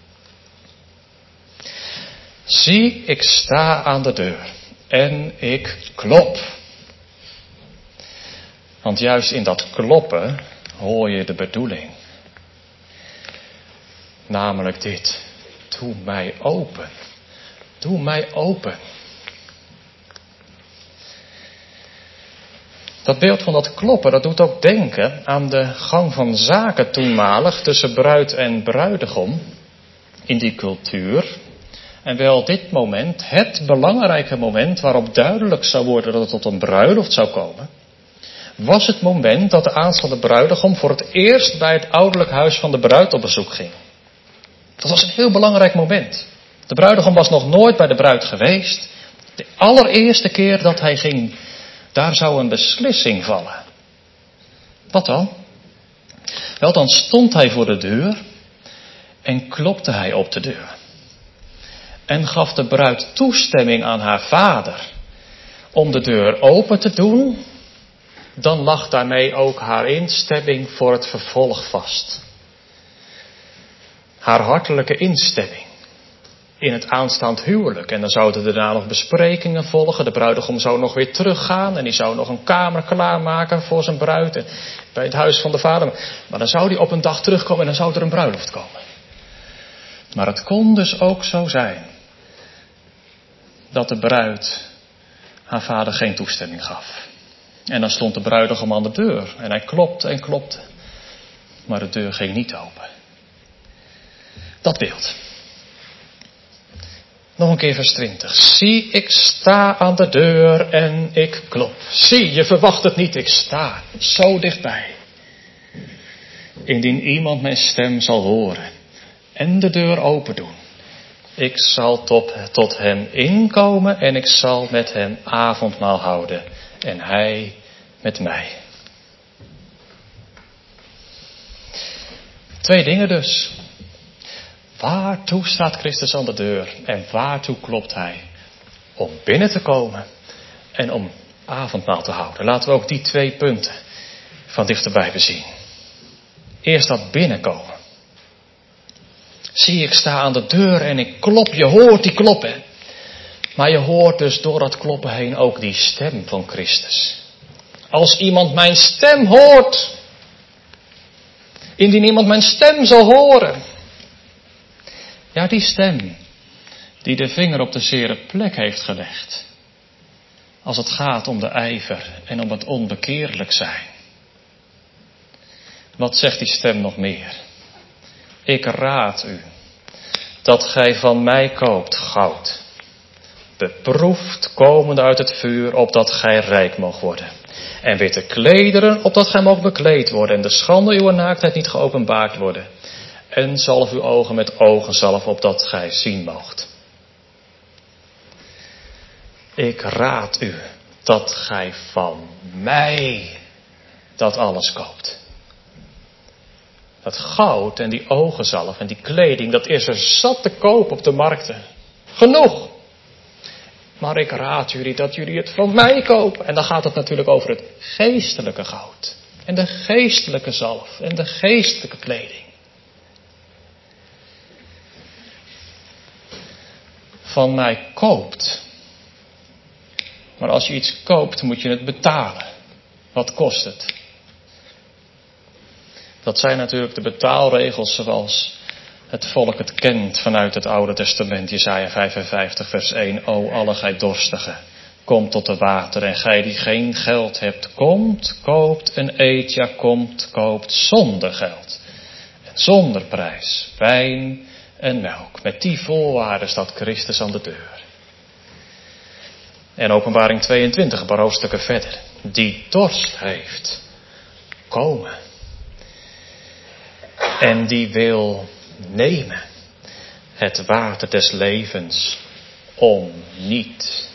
Zie, ik sta aan de deur en ik klop. Want juist in dat kloppen hoor je de bedoeling. Namelijk dit. Doe mij open. Doe mij open. Dat beeld van dat kloppen, dat doet ook denken aan de gang van zaken toenmalig tussen bruid en bruidegom in die cultuur. En wel dit moment, het belangrijke moment waarop duidelijk zou worden dat het tot een bruiloft zou komen, was het moment dat de aanstaande bruidegom voor het eerst bij het ouderlijk huis van de bruid op bezoek ging. Dat was een heel belangrijk moment. De bruidegom was nog nooit bij de bruid geweest. De allereerste keer dat hij ging, daar zou een beslissing vallen. Wat dan? Wel, dan stond hij voor de deur en klopte hij op de deur. En gaf de bruid toestemming aan haar vader om de deur open te doen. Dan lag daarmee ook haar instemming voor het vervolg vast. Haar hartelijke instemming in het aanstaand huwelijk. En dan zouden daarna nog besprekingen volgen. De bruidegom zou nog weer teruggaan en die zou nog een kamer klaarmaken voor zijn bruid en bij het huis van de vader. Maar dan zou hij op een dag terugkomen en dan zou er een bruiloft komen. Maar het kon dus ook zo zijn dat de bruid haar vader geen toestemming gaf. En dan stond de bruidegom aan de deur en hij klopte en klopte. Maar de deur ging niet open. Dat beeld. Nog een keer vers twintig. Zie, ik sta aan de deur en ik klop. Zie, je verwacht het niet, ik sta zo dichtbij. Indien iemand mijn stem zal horen en de deur open doen. Ik zal tot, tot hem inkomen en ik zal met hem avondmaal houden. En hij met mij. Twee dingen dus. Waartoe staat Christus aan de deur en waartoe klopt hij? Om binnen te komen en om avondmaal te houden. Laten we ook die twee punten van dichterbij bezien. Eerst dat binnenkomen. Zie, ik sta aan de deur en ik klop. Je hoort die kloppen. Maar je hoort dus door dat kloppen heen ook die stem van Christus. Als iemand mijn stem hoort. Indien iemand mijn stem zal horen. Ja, die stem die de vinger op de zere plek heeft gelegd. Als het gaat om de ijver en om het onbekeerlijk zijn. Wat zegt die stem nog meer? Ik raad u dat gij van mij koopt goud. Beproefd komende uit het vuur, opdat gij rijk moogt worden. En witte klederen, opdat gij moogt bekleed worden. En de schande uw naaktheid niet geopenbaard worden. En zalf uw ogen met ogenzalf, opdat gij zien moogt. Ik raad u dat gij van mij dat alles koopt. Dat goud en die ogenzalf en die kleding, dat is er zat te koop op de markten. Genoeg. Maar ik raad jullie dat jullie het van mij kopen. En dan gaat het natuurlijk over het geestelijke goud. En de geestelijke zalf. En de geestelijke kleding. Van mij koopt. Maar als je iets koopt, moet je het betalen. Wat kost het? Dat zijn natuurlijk de betaalregels zoals het volk het kent vanuit het Oude Testament. Jesaja vijfenvijftig vers één. O alle gij dorstigen, komt tot de water. En gij die geen geld hebt, komt, koopt en eet. Ja, komt, koopt zonder geld. En zonder prijs. Wijn en melk. Met die voorwaarden staat Christus aan de deur. En Openbaring tweeëntwintig, een paar hoofdstukken verder. Die dorst heeft, komen. En die wil nemen het water des levens om niet.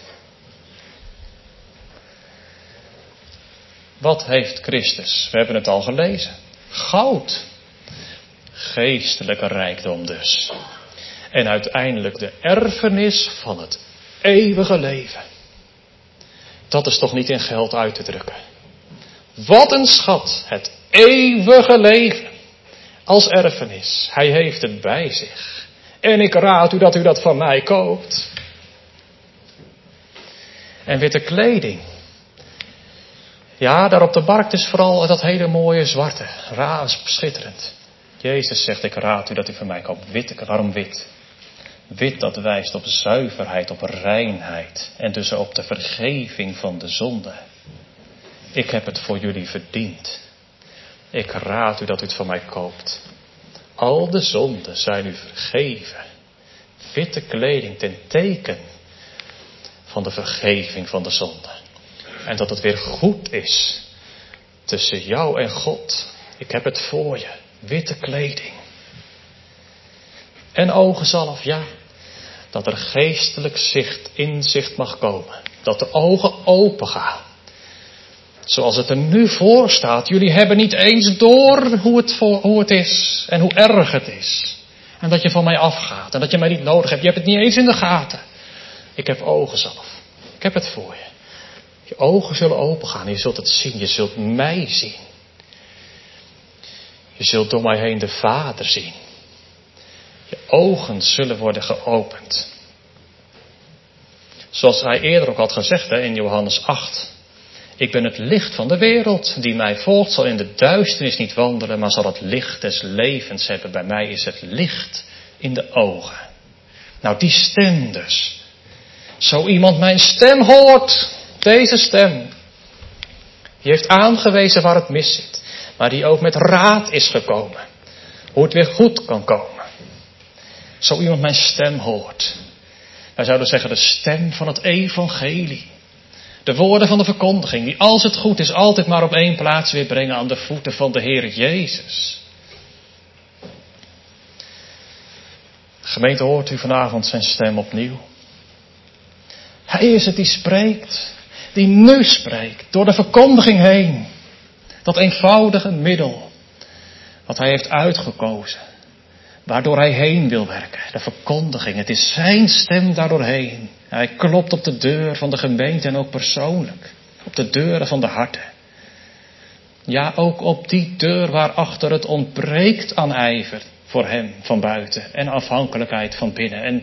Wat heeft Christus? We hebben het al gelezen. Goud. Geestelijke rijkdom dus. En uiteindelijk de erfenis van het eeuwige leven. Dat is toch niet in geld uit te drukken. Wat een schat. Het eeuwige leven. Als erfenis. Hij heeft het bij zich. En ik raad u dat u dat van mij koopt. En witte kleding. Ja, daar op de markt is vooral dat hele mooie zwarte. Raas, schitterend. Jezus zegt, ik raad u dat u van mij koopt. Wit, waarom wit? Wit, dat wijst op zuiverheid, op reinheid. En dus op de vergeving van de zonde. Ik heb het voor jullie verdiend. Ik raad u dat u het van mij koopt. Al de zonden zijn u vergeven. witte kleding ten teken van de vergeving van de zonde. En dat het weer goed is tussen jou en God. Ik heb het voor je. Witte kleding. En ogenzalf, ja. Dat er geestelijk zicht, inzicht mag komen. Dat de ogen open gaan. Zoals het er nu voor staat. Jullie hebben niet eens door hoe het, voor, hoe het is. En hoe erg het is. En dat je van mij afgaat. En dat je mij niet nodig hebt. Je hebt het niet eens in de gaten. Ik heb ogenzalf. Ik heb het voor je. Je ogen zullen opengaan. Je zult het zien. Je zult mij zien. Je zult door mij heen de Vader zien. Je ogen zullen worden geopend. Zoals hij eerder ook had gezegd hè, in Johannes acht. Ik ben het licht van de wereld. Die mij volgt zal in de duisternis niet wandelen, maar zal het licht des levens hebben. Bij mij is het licht in de ogen. Nou, die stem dus. Zo iemand mijn stem hoort. Deze stem. Die heeft aangewezen waar het mis zit. Maar die ook met raad is gekomen. Hoe het weer goed kan komen. Zo iemand mijn stem hoort. Wij zouden zeggen de stem van het evangelie. De woorden van de verkondiging. Die als het goed is altijd maar op één plaats weer brengen aan de voeten van de Heer Jezus. Gemeente, hoort u vanavond zijn stem opnieuw. Hij is het die spreekt. Die nu spreekt. Door de verkondiging heen. Dat eenvoudige middel. Wat hij heeft uitgekozen. Waardoor hij heen wil werken. De verkondiging. Het is zijn stem daardoorheen. Hij klopt op de deur van de gemeente en ook persoonlijk. Op de deuren van de harten. Ja, ook op die deur waarachter het ontbreekt aan ijver voor hem van buiten. En afhankelijkheid van binnen. En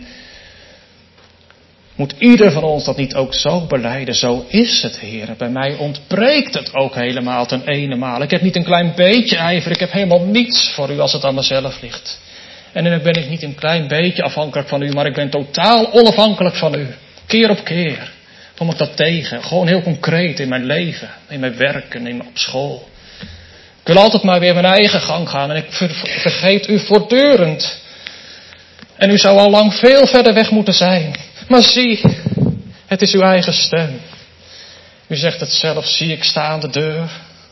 moet ieder van ons dat niet ook zo belijden? Zo is het, Heer. Bij mij ontbreekt het ook helemaal ten ene. Ik heb niet een klein beetje ijver. Ik heb helemaal niets voor u als het aan mezelf ligt. En dan ben ik niet een klein beetje afhankelijk van u, maar ik ben totaal onafhankelijk van u. Keer op keer kom ik dat tegen. Gewoon heel concreet in mijn leven, in mijn werken, in, op school. Ik wil altijd maar weer mijn eigen gang gaan en ik vergeet u voortdurend. En u zou al lang veel verder weg moeten zijn. Maar zie, het is uw eigen stem. U zegt het zelf, zie ik sta aan de deur.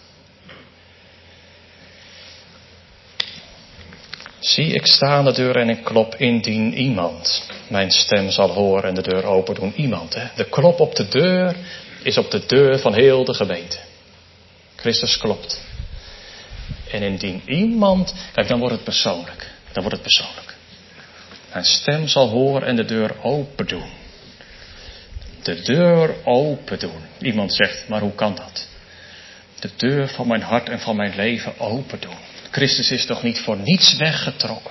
Zie, ik sta aan de deur en ik klop indien iemand mijn stem zal horen en de deur open doen. Iemand, hè. De klop op de deur is op de deur van heel de gemeente. Christus klopt. En indien iemand, kijk, dan wordt het persoonlijk. Dan wordt het persoonlijk. Mijn stem zal horen en de deur open doen. De deur open doen. Iemand zegt, maar hoe kan dat? De deur van mijn hart en van mijn leven open doen. Christus is toch niet voor niets weggetrokken.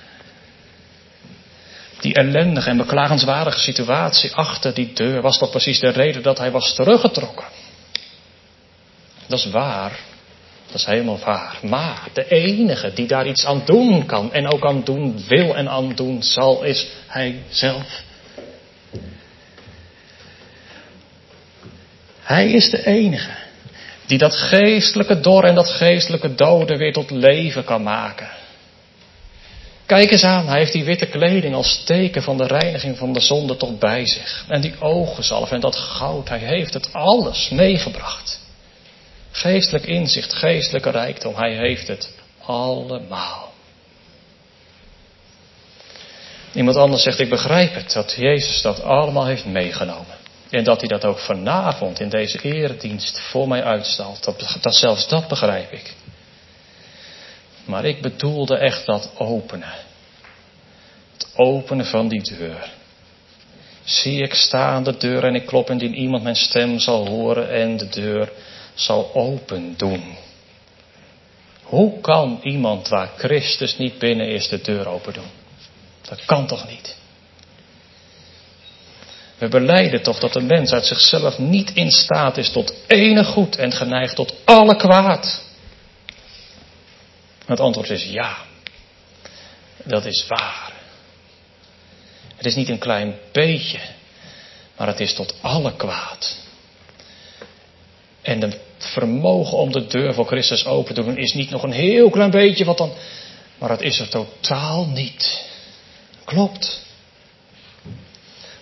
Die ellendige en beklagenswaardige situatie achter die deur was toch precies de reden dat hij was teruggetrokken. Dat is waar. Dat is helemaal waar. Maar de enige die daar iets aan doen kan en ook aan doen wil en aan doen zal is hij zelf. Hij is de enige die dat geestelijke dor en dat geestelijke dode weer tot leven kan maken. Kijk eens aan, hij heeft die witte kleding als teken van de reiniging van de zonde toch bij zich. En die ogenzalf en dat goud, hij heeft het alles meegebracht. Geestelijk inzicht, geestelijke rijkdom, hij heeft het allemaal. Iemand anders zegt, ik begrijp het, dat Jezus dat allemaal heeft meegenomen. En dat hij dat ook vanavond in deze eredienst voor mij uitstalt. Dat, dat, zelfs dat begrijp ik. Maar ik bedoelde echt dat openen. Het openen van die deur. Zie, ik sta aan de deur en ik klop indien iemand mijn stem zal horen en de deur zal open doen. Hoe kan iemand waar Christus niet binnen is de deur open doen? Dat kan toch niet? We belijden toch dat de mens uit zichzelf niet in staat is tot enig goed en geneigd tot alle kwaad. Het antwoord is ja. Dat is waar. Het is niet een klein beetje, maar het is tot alle kwaad. En het vermogen om de deur voor Christus open te doen is niet nog een heel klein beetje wat dan, maar het is er totaal niet. Klopt.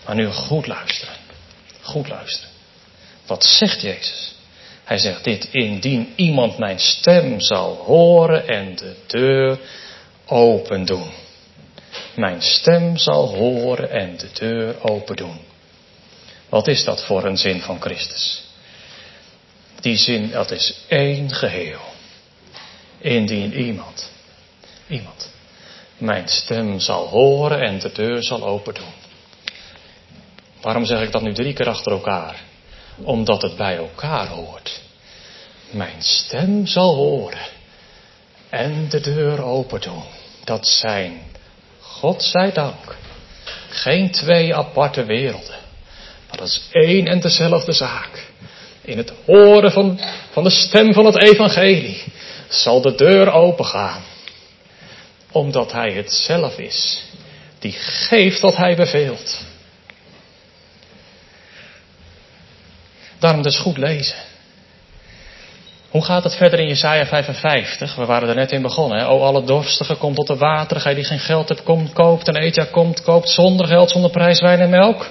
Maar nu goed luisteren. Goed luisteren. Wat zegt Jezus? Hij zegt dit: indien iemand mijn stem zal horen en de deur open doen. Mijn stem zal horen en de deur open doen. Wat is dat voor een zin van Christus? Die zin, dat is één geheel. Indien iemand, iemand, mijn stem zal horen en de deur zal open doen. Waarom zeg ik dat nu drie keer achter elkaar? Omdat het bij elkaar hoort. Mijn stem zal horen en de deur open doen. Dat zijn, God zij dank, geen twee aparte werelden. Maar dat is één en dezelfde zaak. In het horen van, van de stem van het evangelie zal de deur opengaan. Omdat hij het zelf is. Die geeft wat hij beveelt. Daarom dus goed lezen. Hoe gaat het verder in Jesaja vijfenvijftig? We waren er net in begonnen. Hè? O alle dorstigen, kom tot de wateren. Gij die geen geld hebt, komt, koopt. En eet, ja, komt, koopt zonder geld, zonder prijs, wijn en melk.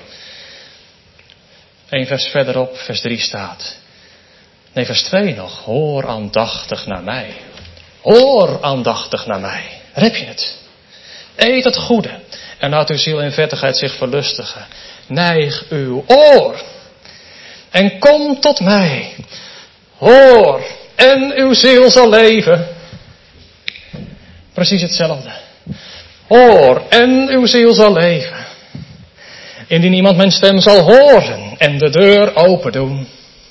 Eén vers verderop, vers drie staat. Nee, vers twee nog. Hoor aandachtig naar mij. Hoor aandachtig naar mij. Daar heb je het. Eet het goede. En laat uw ziel in vettigheid zich verlustigen. Neig uw oor. En kom tot mij. Hoor. En uw ziel zal leven. Precies hetzelfde. Hoor. En uw ziel zal leven. Indien iemand mijn stem zal horen en de deur open doen.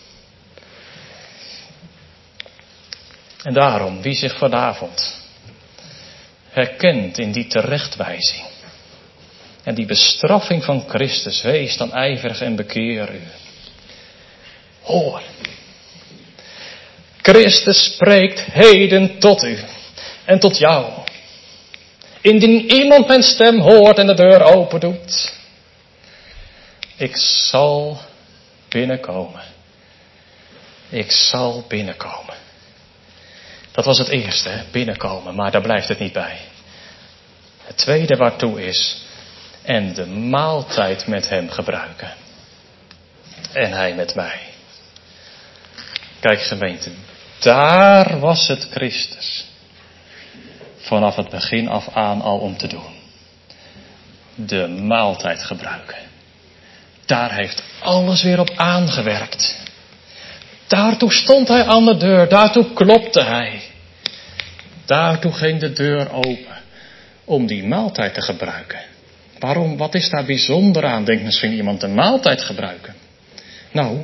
En daarom, wie zich vanavond herkent in die terechtwijzing en die bestraffing van Christus, wees dan ijverig en bekeer u. Hoor. Christus spreekt heden tot u en tot jou. Indien iemand mijn stem hoort en de deur open doet. Ik zal binnenkomen. Ik zal binnenkomen. Dat was het eerste, hè? Binnenkomen, maar daar blijft het niet bij. Het tweede waartoe is, en de maaltijd met hem gebruiken. En hij met mij. Kijk gemeente, daar was het Christus. Vanaf het begin af aan al om te doen. De maaltijd gebruiken. Daar heeft alles weer op aangewerkt. Daartoe stond hij aan de deur. Daartoe klopte hij. Daartoe ging de deur open. Om die maaltijd te gebruiken. Waarom? Wat is daar bijzonder aan? Denkt misschien iemand, de maaltijd gebruiken. Nou,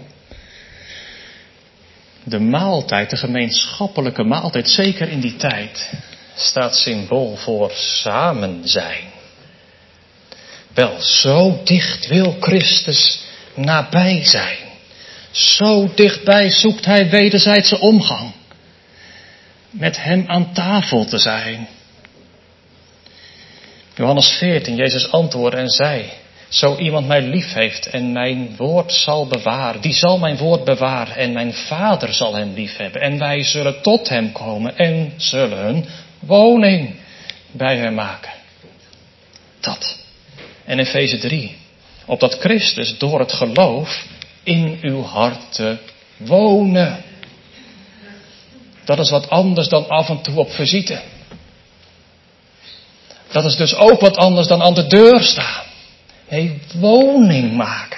de maaltijd, de gemeenschappelijke maaltijd, zeker in die tijd, staat symbool voor samen zijn. Wel, zo dicht wil Christus nabij zijn. Zo dichtbij zoekt hij wederzijdse omgang. Met hem aan tafel te zijn. Johannes veertien, Jezus antwoordde en zei: zo iemand mij lief heeft en mijn woord zal bewaren, die zal mijn woord bewaren en mijn Vader zal hem lief hebben. En wij zullen tot hem komen en zullen woning bij hem maken. Dat. En Efeze drie, opdat Christus door het geloof in uw harten wonen. Dat is wat anders dan af en toe op visite. Dat is dus ook wat anders dan aan de deur staan. Nee, woning maken.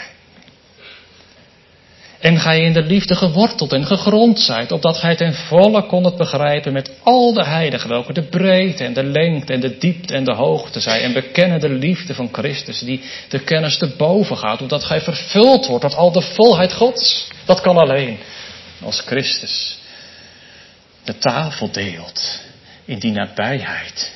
En gij in de liefde geworteld en gegrond zijt, opdat gij ten volle kon het begrijpen met al de heiligen, welke de breedte en de lengte en de diepte en de hoogte zijn, en bekennen de liefde van Christus, die de kennis te boven gaat, opdat gij vervuld wordt tot al de volheid Gods. Dat kan alleen als Christus de tafel deelt in die nabijheid.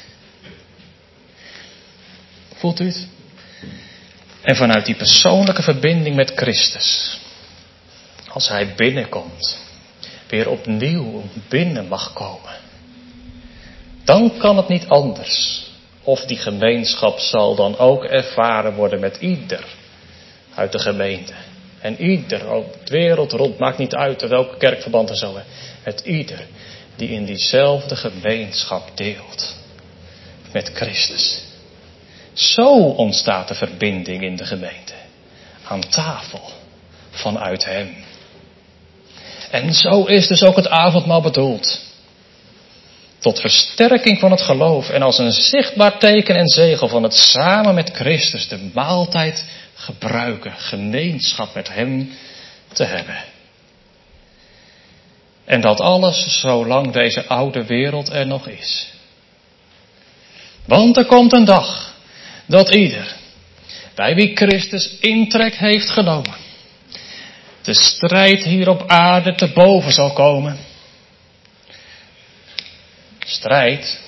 Voelt u het? En vanuit die persoonlijke verbinding met Christus, als hij binnenkomt, weer opnieuw binnen mag komen, dan kan het niet anders. Of die gemeenschap zal dan ook ervaren worden met ieder uit de gemeente. En ieder, op de wereld rond, maakt niet uit welke kerkverband en zo. Het ieder die in diezelfde gemeenschap deelt met Christus. Zo ontstaat de verbinding in de gemeente. aan tafel vanuit hem. En zo is dus ook het avondmaal bedoeld. Tot versterking van het geloof en als een zichtbaar teken en zegel van het samen met Christus de maaltijd gebruiken, gemeenschap met hem te hebben. En dat alles zolang deze oude wereld er nog is. Want er komt een dag dat ieder, bij wie Christus intrek heeft genomen, de strijd hier op aarde te boven zal komen. Strijd?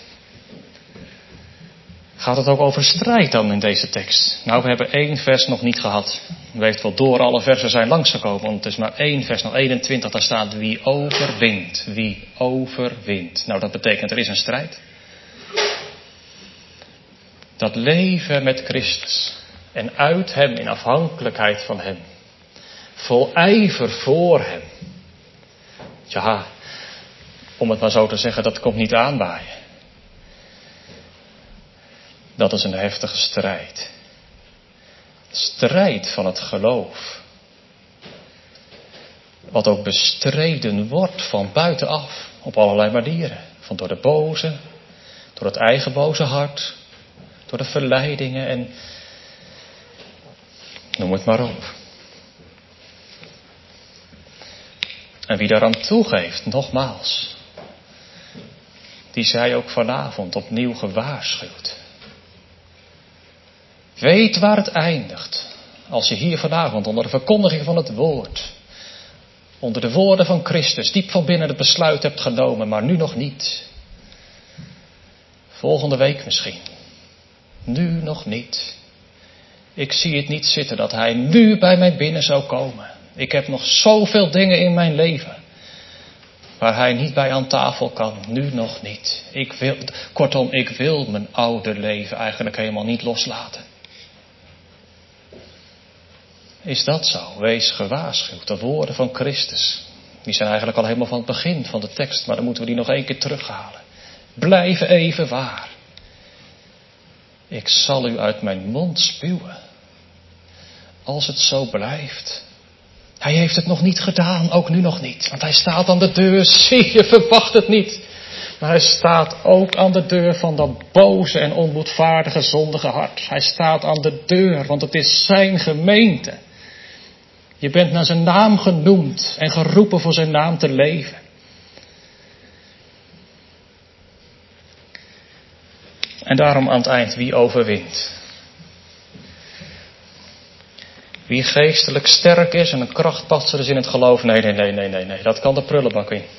Gaat het ook over strijd dan in deze tekst? Nou, we hebben één vers nog niet gehad. U weet wel, door alle versen zijn langsgekomen. Want het is maar één vers, nog eenentwintig, daar staat wie overwint. Wie overwint. Nou, dat betekent er is een strijd. Dat leven met Christus en uit hem in afhankelijkheid van hem. Vol ijver voor hem. Ja, om het maar zo te zeggen, dat komt niet aanwaaien. Dat is een heftige strijd. Strijd van het geloof. Wat ook bestreden wordt van buitenaf. Op allerlei manieren. Van door de boze. Door het eigen boze hart. Door de verleidingen en noem het maar op. En wie daaraan toegeeft, nogmaals. Die zij ook vanavond opnieuw gewaarschuwd. Weet waar het eindigt. Als je hier vanavond onder de verkondiging van het woord. Onder de woorden van Christus diep van binnen het besluit hebt genomen. Maar nu nog niet. Volgende week misschien. Nu nog niet. Ik zie het niet zitten dat hij nu bij mij binnen zou komen. Ik heb nog zoveel dingen in mijn leven. Waar hij niet bij aan tafel kan. Nu nog niet. Ik wil, kortom, ik wil mijn oude leven eigenlijk helemaal niet loslaten. Is dat zo? Wees gewaarschuwd. De woorden van Christus. Die zijn eigenlijk al helemaal van het begin van de tekst. Maar dan moeten we die nog één keer terughalen. Blijf even waar. Ik zal u uit mijn mond spuwen. Als het zo blijft. Hij heeft het nog niet gedaan, ook nu nog niet. Want hij staat aan de deur, zie je, verwacht het niet. Maar hij staat ook aan de deur van dat boze en onboedvaardige zondige hart. Hij staat aan de deur, want het is zijn gemeente. Je bent naar zijn naam genoemd en geroepen voor zijn naam te leven. En daarom aan het eind, wie overwint? Wie geestelijk sterk is en een krachtpatser is in het geloof. Nee, nee, nee, nee, nee, nee. Dat kan de prullenbak in.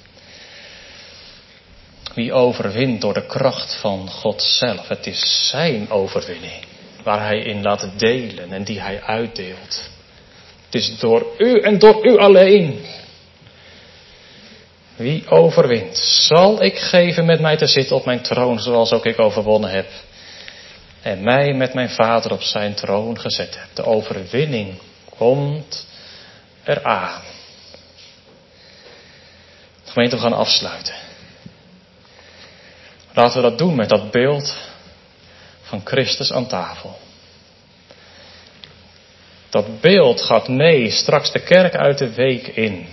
Wie overwint door de kracht van God zelf. Het is zijn overwinning. Waar hij in laat delen en die hij uitdeelt. Het is door u en door u alleen. Wie overwint, zal ik geven met mij te zitten op mijn troon zoals ook ik overwonnen heb. En mij met mijn vader op zijn troon gezet heb. De overwinning komt eraan. De gemeente, we gaan afsluiten. Laten we dat doen met dat beeld van Christus aan tafel. Dat beeld gaat mee straks de kerk uit de week in.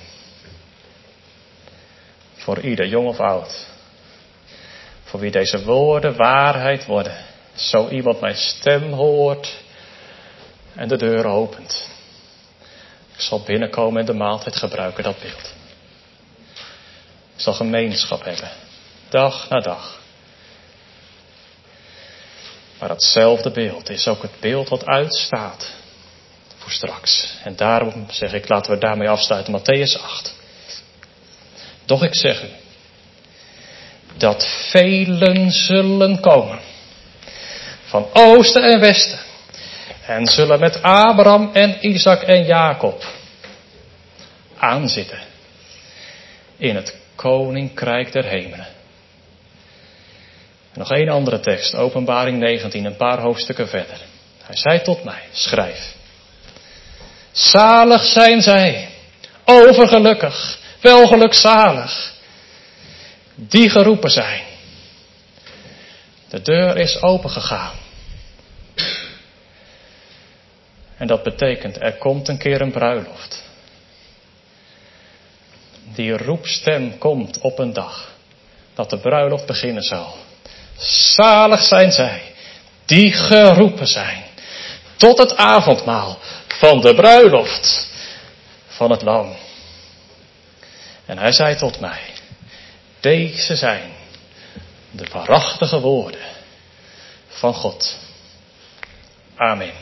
Voor ieder, jong of oud. Voor wie deze woorden waarheid worden. Zo iemand mijn stem hoort en de deur opent. Ik zal binnenkomen en de maaltijd gebruiken, dat beeld. Ik zal gemeenschap hebben. Dag na dag. Maar datzelfde beeld is ook het beeld wat uitstaat voor straks. En daarom zeg ik, laten we daarmee afsluiten. Mattheüs acht. Doch ik zeg u, dat velen zullen komen. Van oosten en westen. En zullen met Abraham en Isaac en Jacob aanzitten. In het koninkrijk der hemelen. En nog één andere tekst. Openbaring negentien. Een paar hoofdstukken verder. Hij zei tot mij. Schrijf. Zalig zijn zij. Overgelukkig. Welgelukzalig. Die geroepen zijn. De deur is opengegaan. En dat betekent, er komt een keer een bruiloft. Die roepstem komt op een dag dat de bruiloft beginnen zal. Zalig zijn zij die geroepen zijn tot het avondmaal van de bruiloft van het Lam. En hij zei tot mij, deze zijn de waarachtige woorden van God. Amen.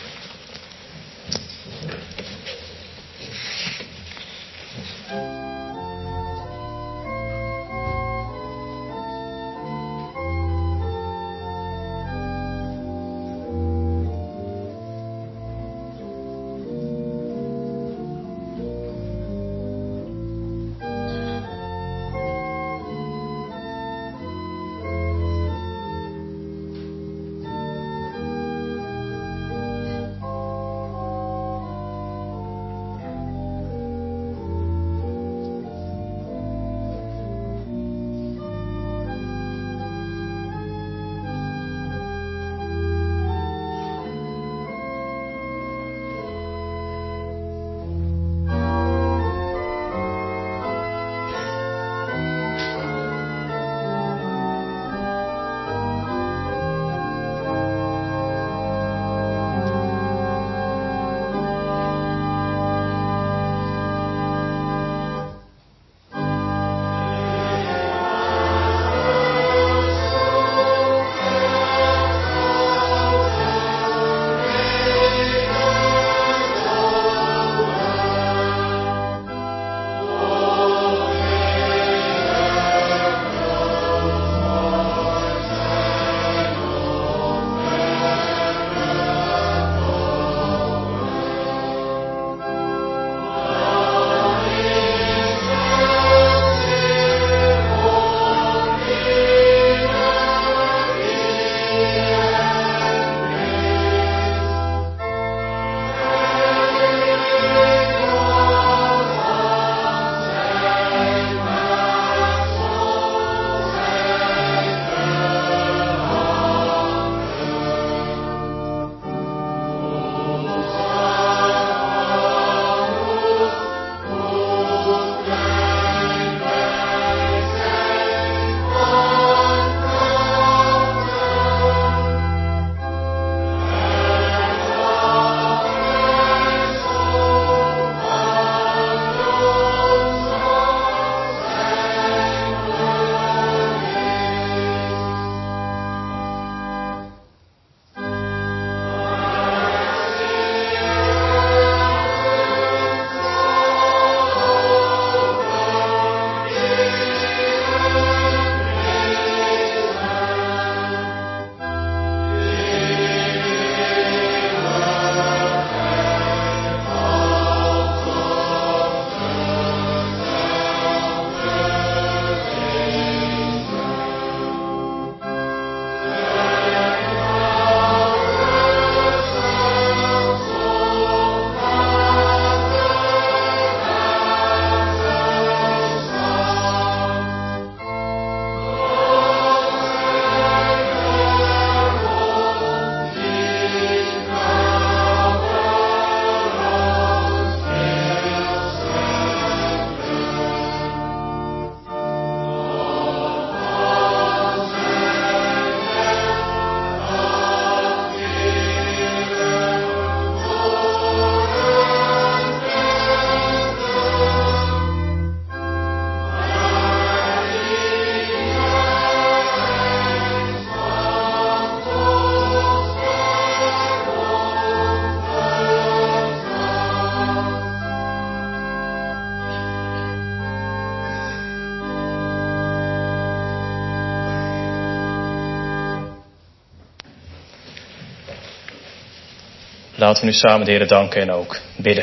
Laten we nu samen de Heer danken en ook bidden.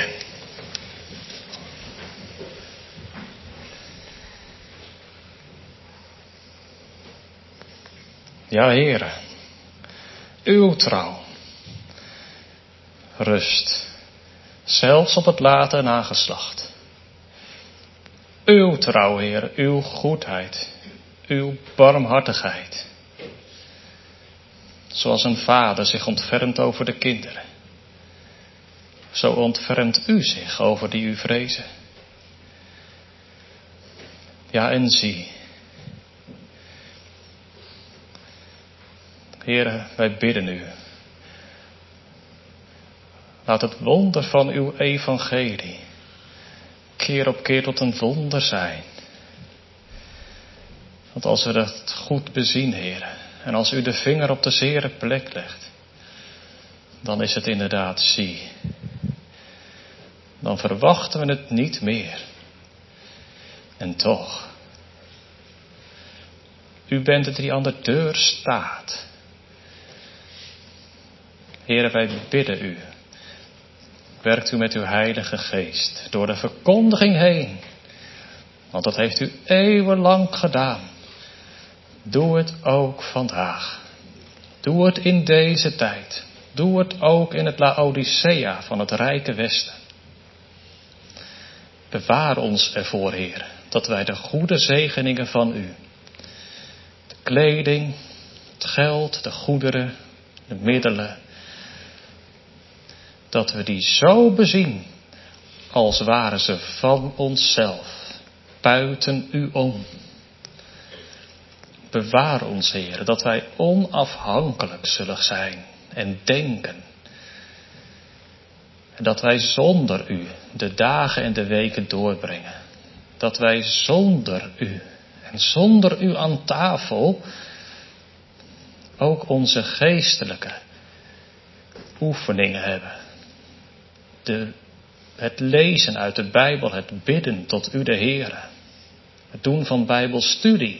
Ja, Heere, uw trouw rust zelfs op het late nageslacht. Uw trouw, Heere, uw goedheid, uw barmhartigheid. Zoals een vader zich ontfermt over de kinderen. zo ontfermt u zich over die u vrezen. Ja, en zie. Heere, wij bidden u. Laat het wonder van uw evangelie keer op keer tot een wonder zijn. Want als we dat goed bezien, Heere, en als u de vinger op de zere plek legt, dan is het inderdaad zie. Dan verwachten we het niet meer. En toch, u bent het die aan de deur staat. Heere, wij bidden u. Werkt u met uw heilige geest door de verkondiging heen. Want dat heeft u eeuwenlang gedaan. Doe het ook vandaag. Doe het in deze tijd. Doe het ook in het Laodicea van het rijke Westen. Bewaar ons ervoor, Heer, dat wij de goede zegeningen van u, de kleding, het geld, de goederen, de middelen, dat we die zo bezien, als waren ze van onszelf, buiten u om. Bewaar ons, Heer, dat wij onafhankelijk zullen zijn en denken. En dat wij zonder u de dagen en de weken doorbrengen. Dat wij zonder u en zonder u aan tafel ook onze geestelijke oefeningen hebben. De, het lezen uit de Bijbel, het bidden tot u de Heere. Het doen van Bijbelstudie.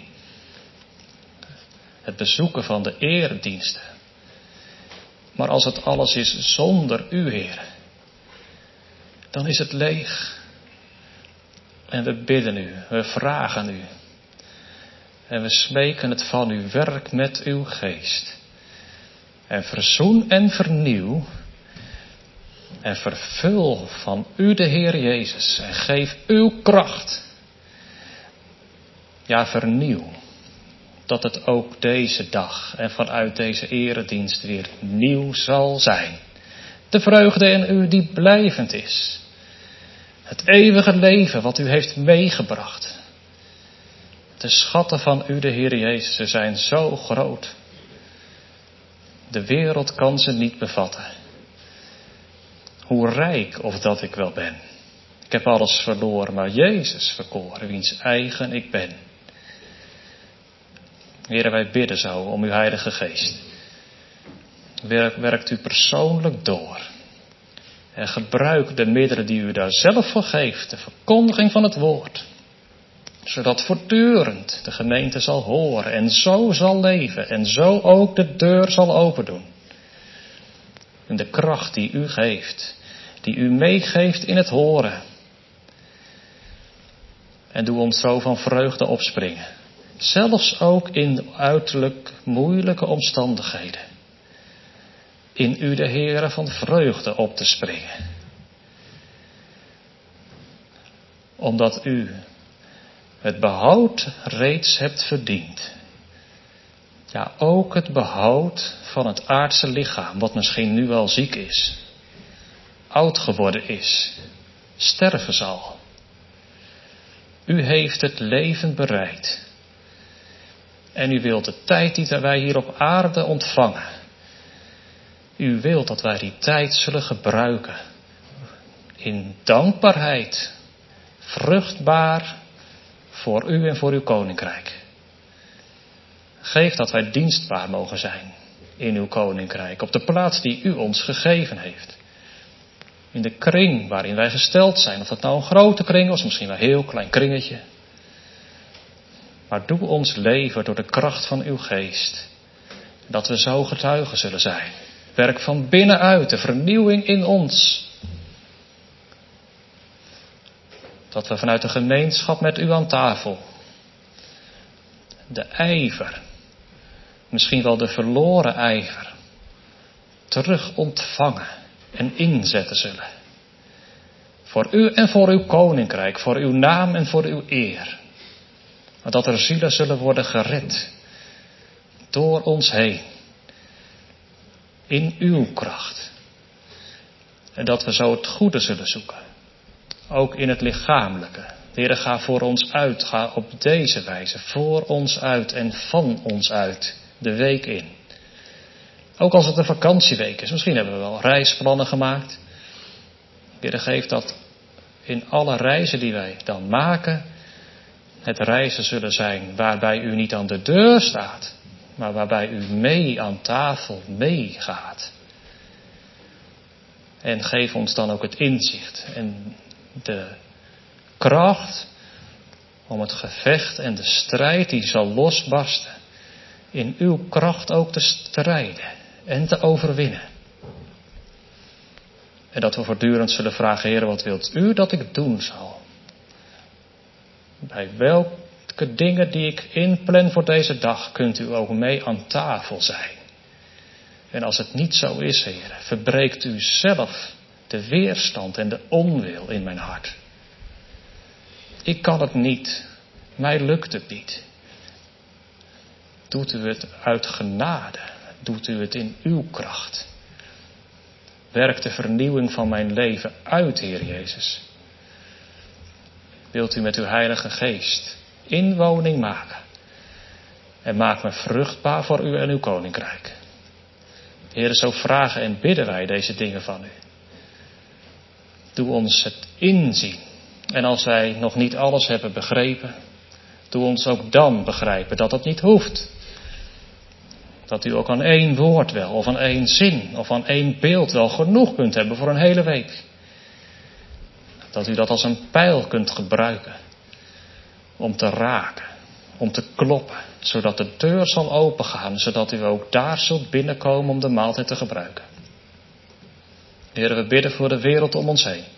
Het bezoeken van de erediensten. Maar als het alles is zonder u, Heer, dan is het leeg. En we bidden u, we vragen u. En we smeken het van u, werk met uw geest. En verzoen en vernieuw. En vervul van u de Heer Jezus. En geef uw kracht. Ja, vernieuw. Dat het ook deze dag en vanuit deze eredienst weer nieuw zal zijn. De vreugde in u die blijvend is. Het eeuwige leven wat u heeft meegebracht. De schatten van u, de Heer Jezus, ze zijn zo groot. De wereld kan ze niet bevatten. Hoe rijk of dat ik wel ben. Ik heb alles verloren, maar Jezus verkoren, wiens eigen ik ben. Heere, wij bidden zo om uw Heilige Geest. Werk, werkt u persoonlijk door. En gebruik de middelen die u daar zelf voor geeft. De verkondiging van het woord. Zodat voortdurend de gemeente zal horen en zo zal leven. En zo ook de deur zal opendoen. En de kracht die u geeft. Die u meegeeft in het horen. En doe ons zo van vreugde opspringen. Zelfs ook in uiterlijk moeilijke omstandigheden. In u de Heere van vreugde op te springen. Omdat u het behoud reeds hebt verdiend. Ja, ook het behoud van het aardse lichaam, wat misschien nu wel ziek is. Oud geworden is. Sterven zal. U heeft het leven bereid. En u wilt de tijd die wij hier op aarde ontvangen. U wilt dat wij die tijd zullen gebruiken. In dankbaarheid. Vruchtbaar voor u en voor uw koninkrijk. Geef dat wij dienstbaar mogen zijn in uw koninkrijk. Op de plaats die u ons gegeven heeft. In de kring waarin wij gesteld zijn. Of dat nou een grote kring was, misschien wel een heel klein kringetje. Maar doe ons leven door de kracht van uw geest. Dat we zo getuigen zullen zijn. Werk van binnenuit, de vernieuwing in ons. Dat we vanuit de gemeenschap met u aan tafel. De ijver. Misschien wel de verloren ijver. Terug ontvangen en inzetten zullen. Voor u en voor uw koninkrijk. Voor uw naam en voor uw eer. Dat er zielen zullen worden gered. Door ons heen. In uw kracht. En dat we zo het goede zullen zoeken. Ook in het lichamelijke. Heere, ga voor ons uit. Ga op deze wijze voor ons uit en van ons uit de week in. Ook als het een vakantieweek is. Misschien hebben we wel reisplannen gemaakt. Heere, geef dat in alle reizen die wij dan maken, het reizen zullen zijn waarbij u niet aan de deur staat, maar waarbij u mee aan tafel meegaat. En geef ons dan ook het inzicht en de kracht om het gevecht en de strijd die zal losbarsten, in uw kracht ook te strijden en te overwinnen. En dat we voortdurend zullen vragen, Heer, wat wilt u dat ik doen zal? Bij welke dingen die ik inplan voor deze dag kunt u ook mee aan tafel zijn? En als het niet zo is, Heer, verbreekt u zelf de weerstand en de onwil in mijn hart. Ik kan het niet. Mij lukt het niet. Doet u het uit genade. Doet u het in uw kracht. Werk de vernieuwing van mijn leven uit, Heer Jezus. Wilt u met uw Heilige Geest inwoning maken. En maak me vruchtbaar voor u en uw koninkrijk. Heer, zo vragen en bidden wij deze dingen van u. Doe ons het inzien. En als wij nog niet alles hebben begrepen, doe ons ook dan begrijpen dat het niet hoeft. Dat u ook aan één woord wel, of aan één zin, of aan één beeld wel genoeg kunt hebben voor een hele week. Dat u dat als een pijl kunt gebruiken. Om te raken, om te kloppen, zodat de deur zal opengaan, zodat u ook daar zult binnenkomen om de maaltijd te gebruiken. Heer, we bidden voor de wereld om ons heen.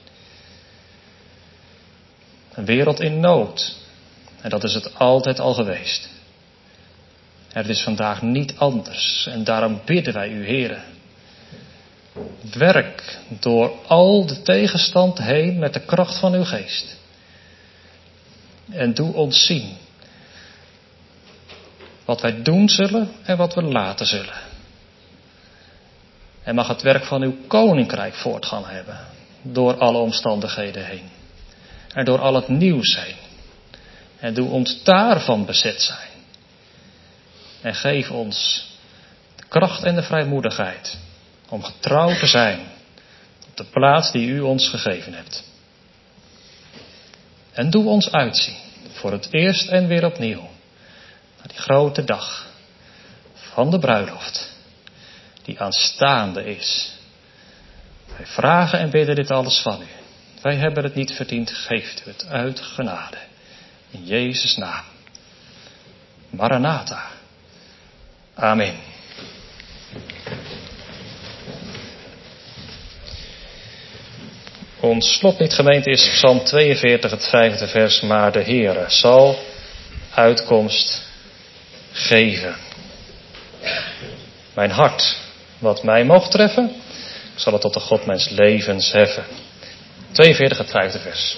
Een wereld in nood. En dat is het altijd al geweest. Het is vandaag niet anders. En daarom bidden wij u, Heer. Werk door al de tegenstand heen met de kracht van uw geest. En doe ons zien wat wij doen zullen en wat we laten zullen. En mag het werk van uw koninkrijk voortgang hebben. Door alle omstandigheden heen. En door al het nieuws heen. En doe ons daarvan bezet zijn. En geef ons de kracht en de vrijmoedigheid om getrouw te zijn op de plaats die u ons gegeven hebt. En doe ons uitzien voor het eerst en weer opnieuw naar die grote dag van de bruiloft die aanstaande is. Wij vragen en bidden dit alles van u. Wij hebben het niet verdiend, geeft u het uit genade. In Jezus' naam. Maranatha. Amen. Ons slotlied, gemeente, is Psalm tweeënveertig, het vijfde vers. Maar de Heere zal uitkomst geven. Mijn hart, wat mij mocht treffen, ik zal het tot de God mijns levens heffen. tweeënveertig, het vijfde vers.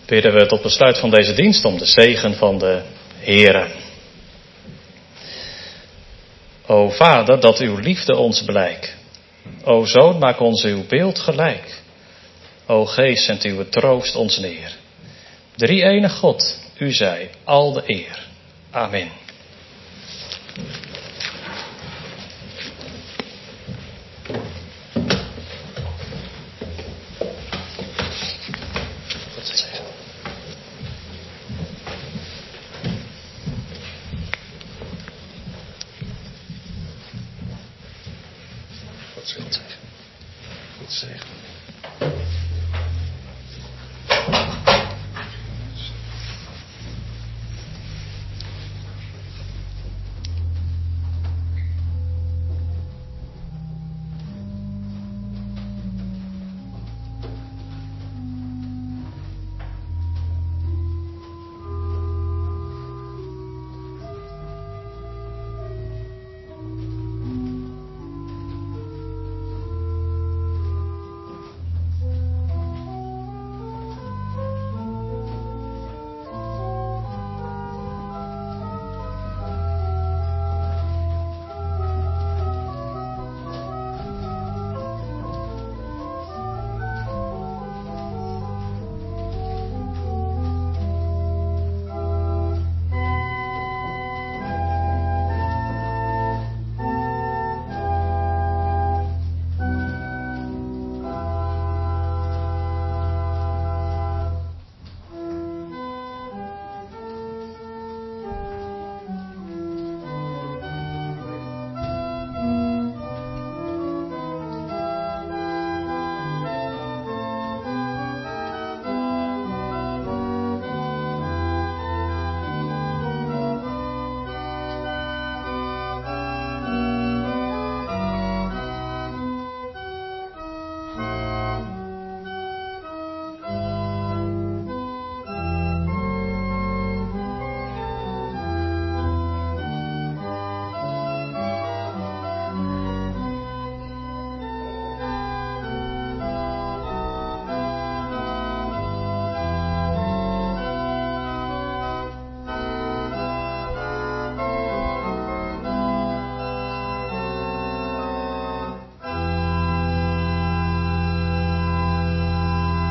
bidden we tot besluit van deze dienst om de zegen van de Heere. O Vader, dat uw liefde ons blijk. O Zoon, maak ons uw beeld gelijk. O Geest, zend uw troost ons neer. Drie-enig God, u zij al de eer. Amen. God zegen. God zegen.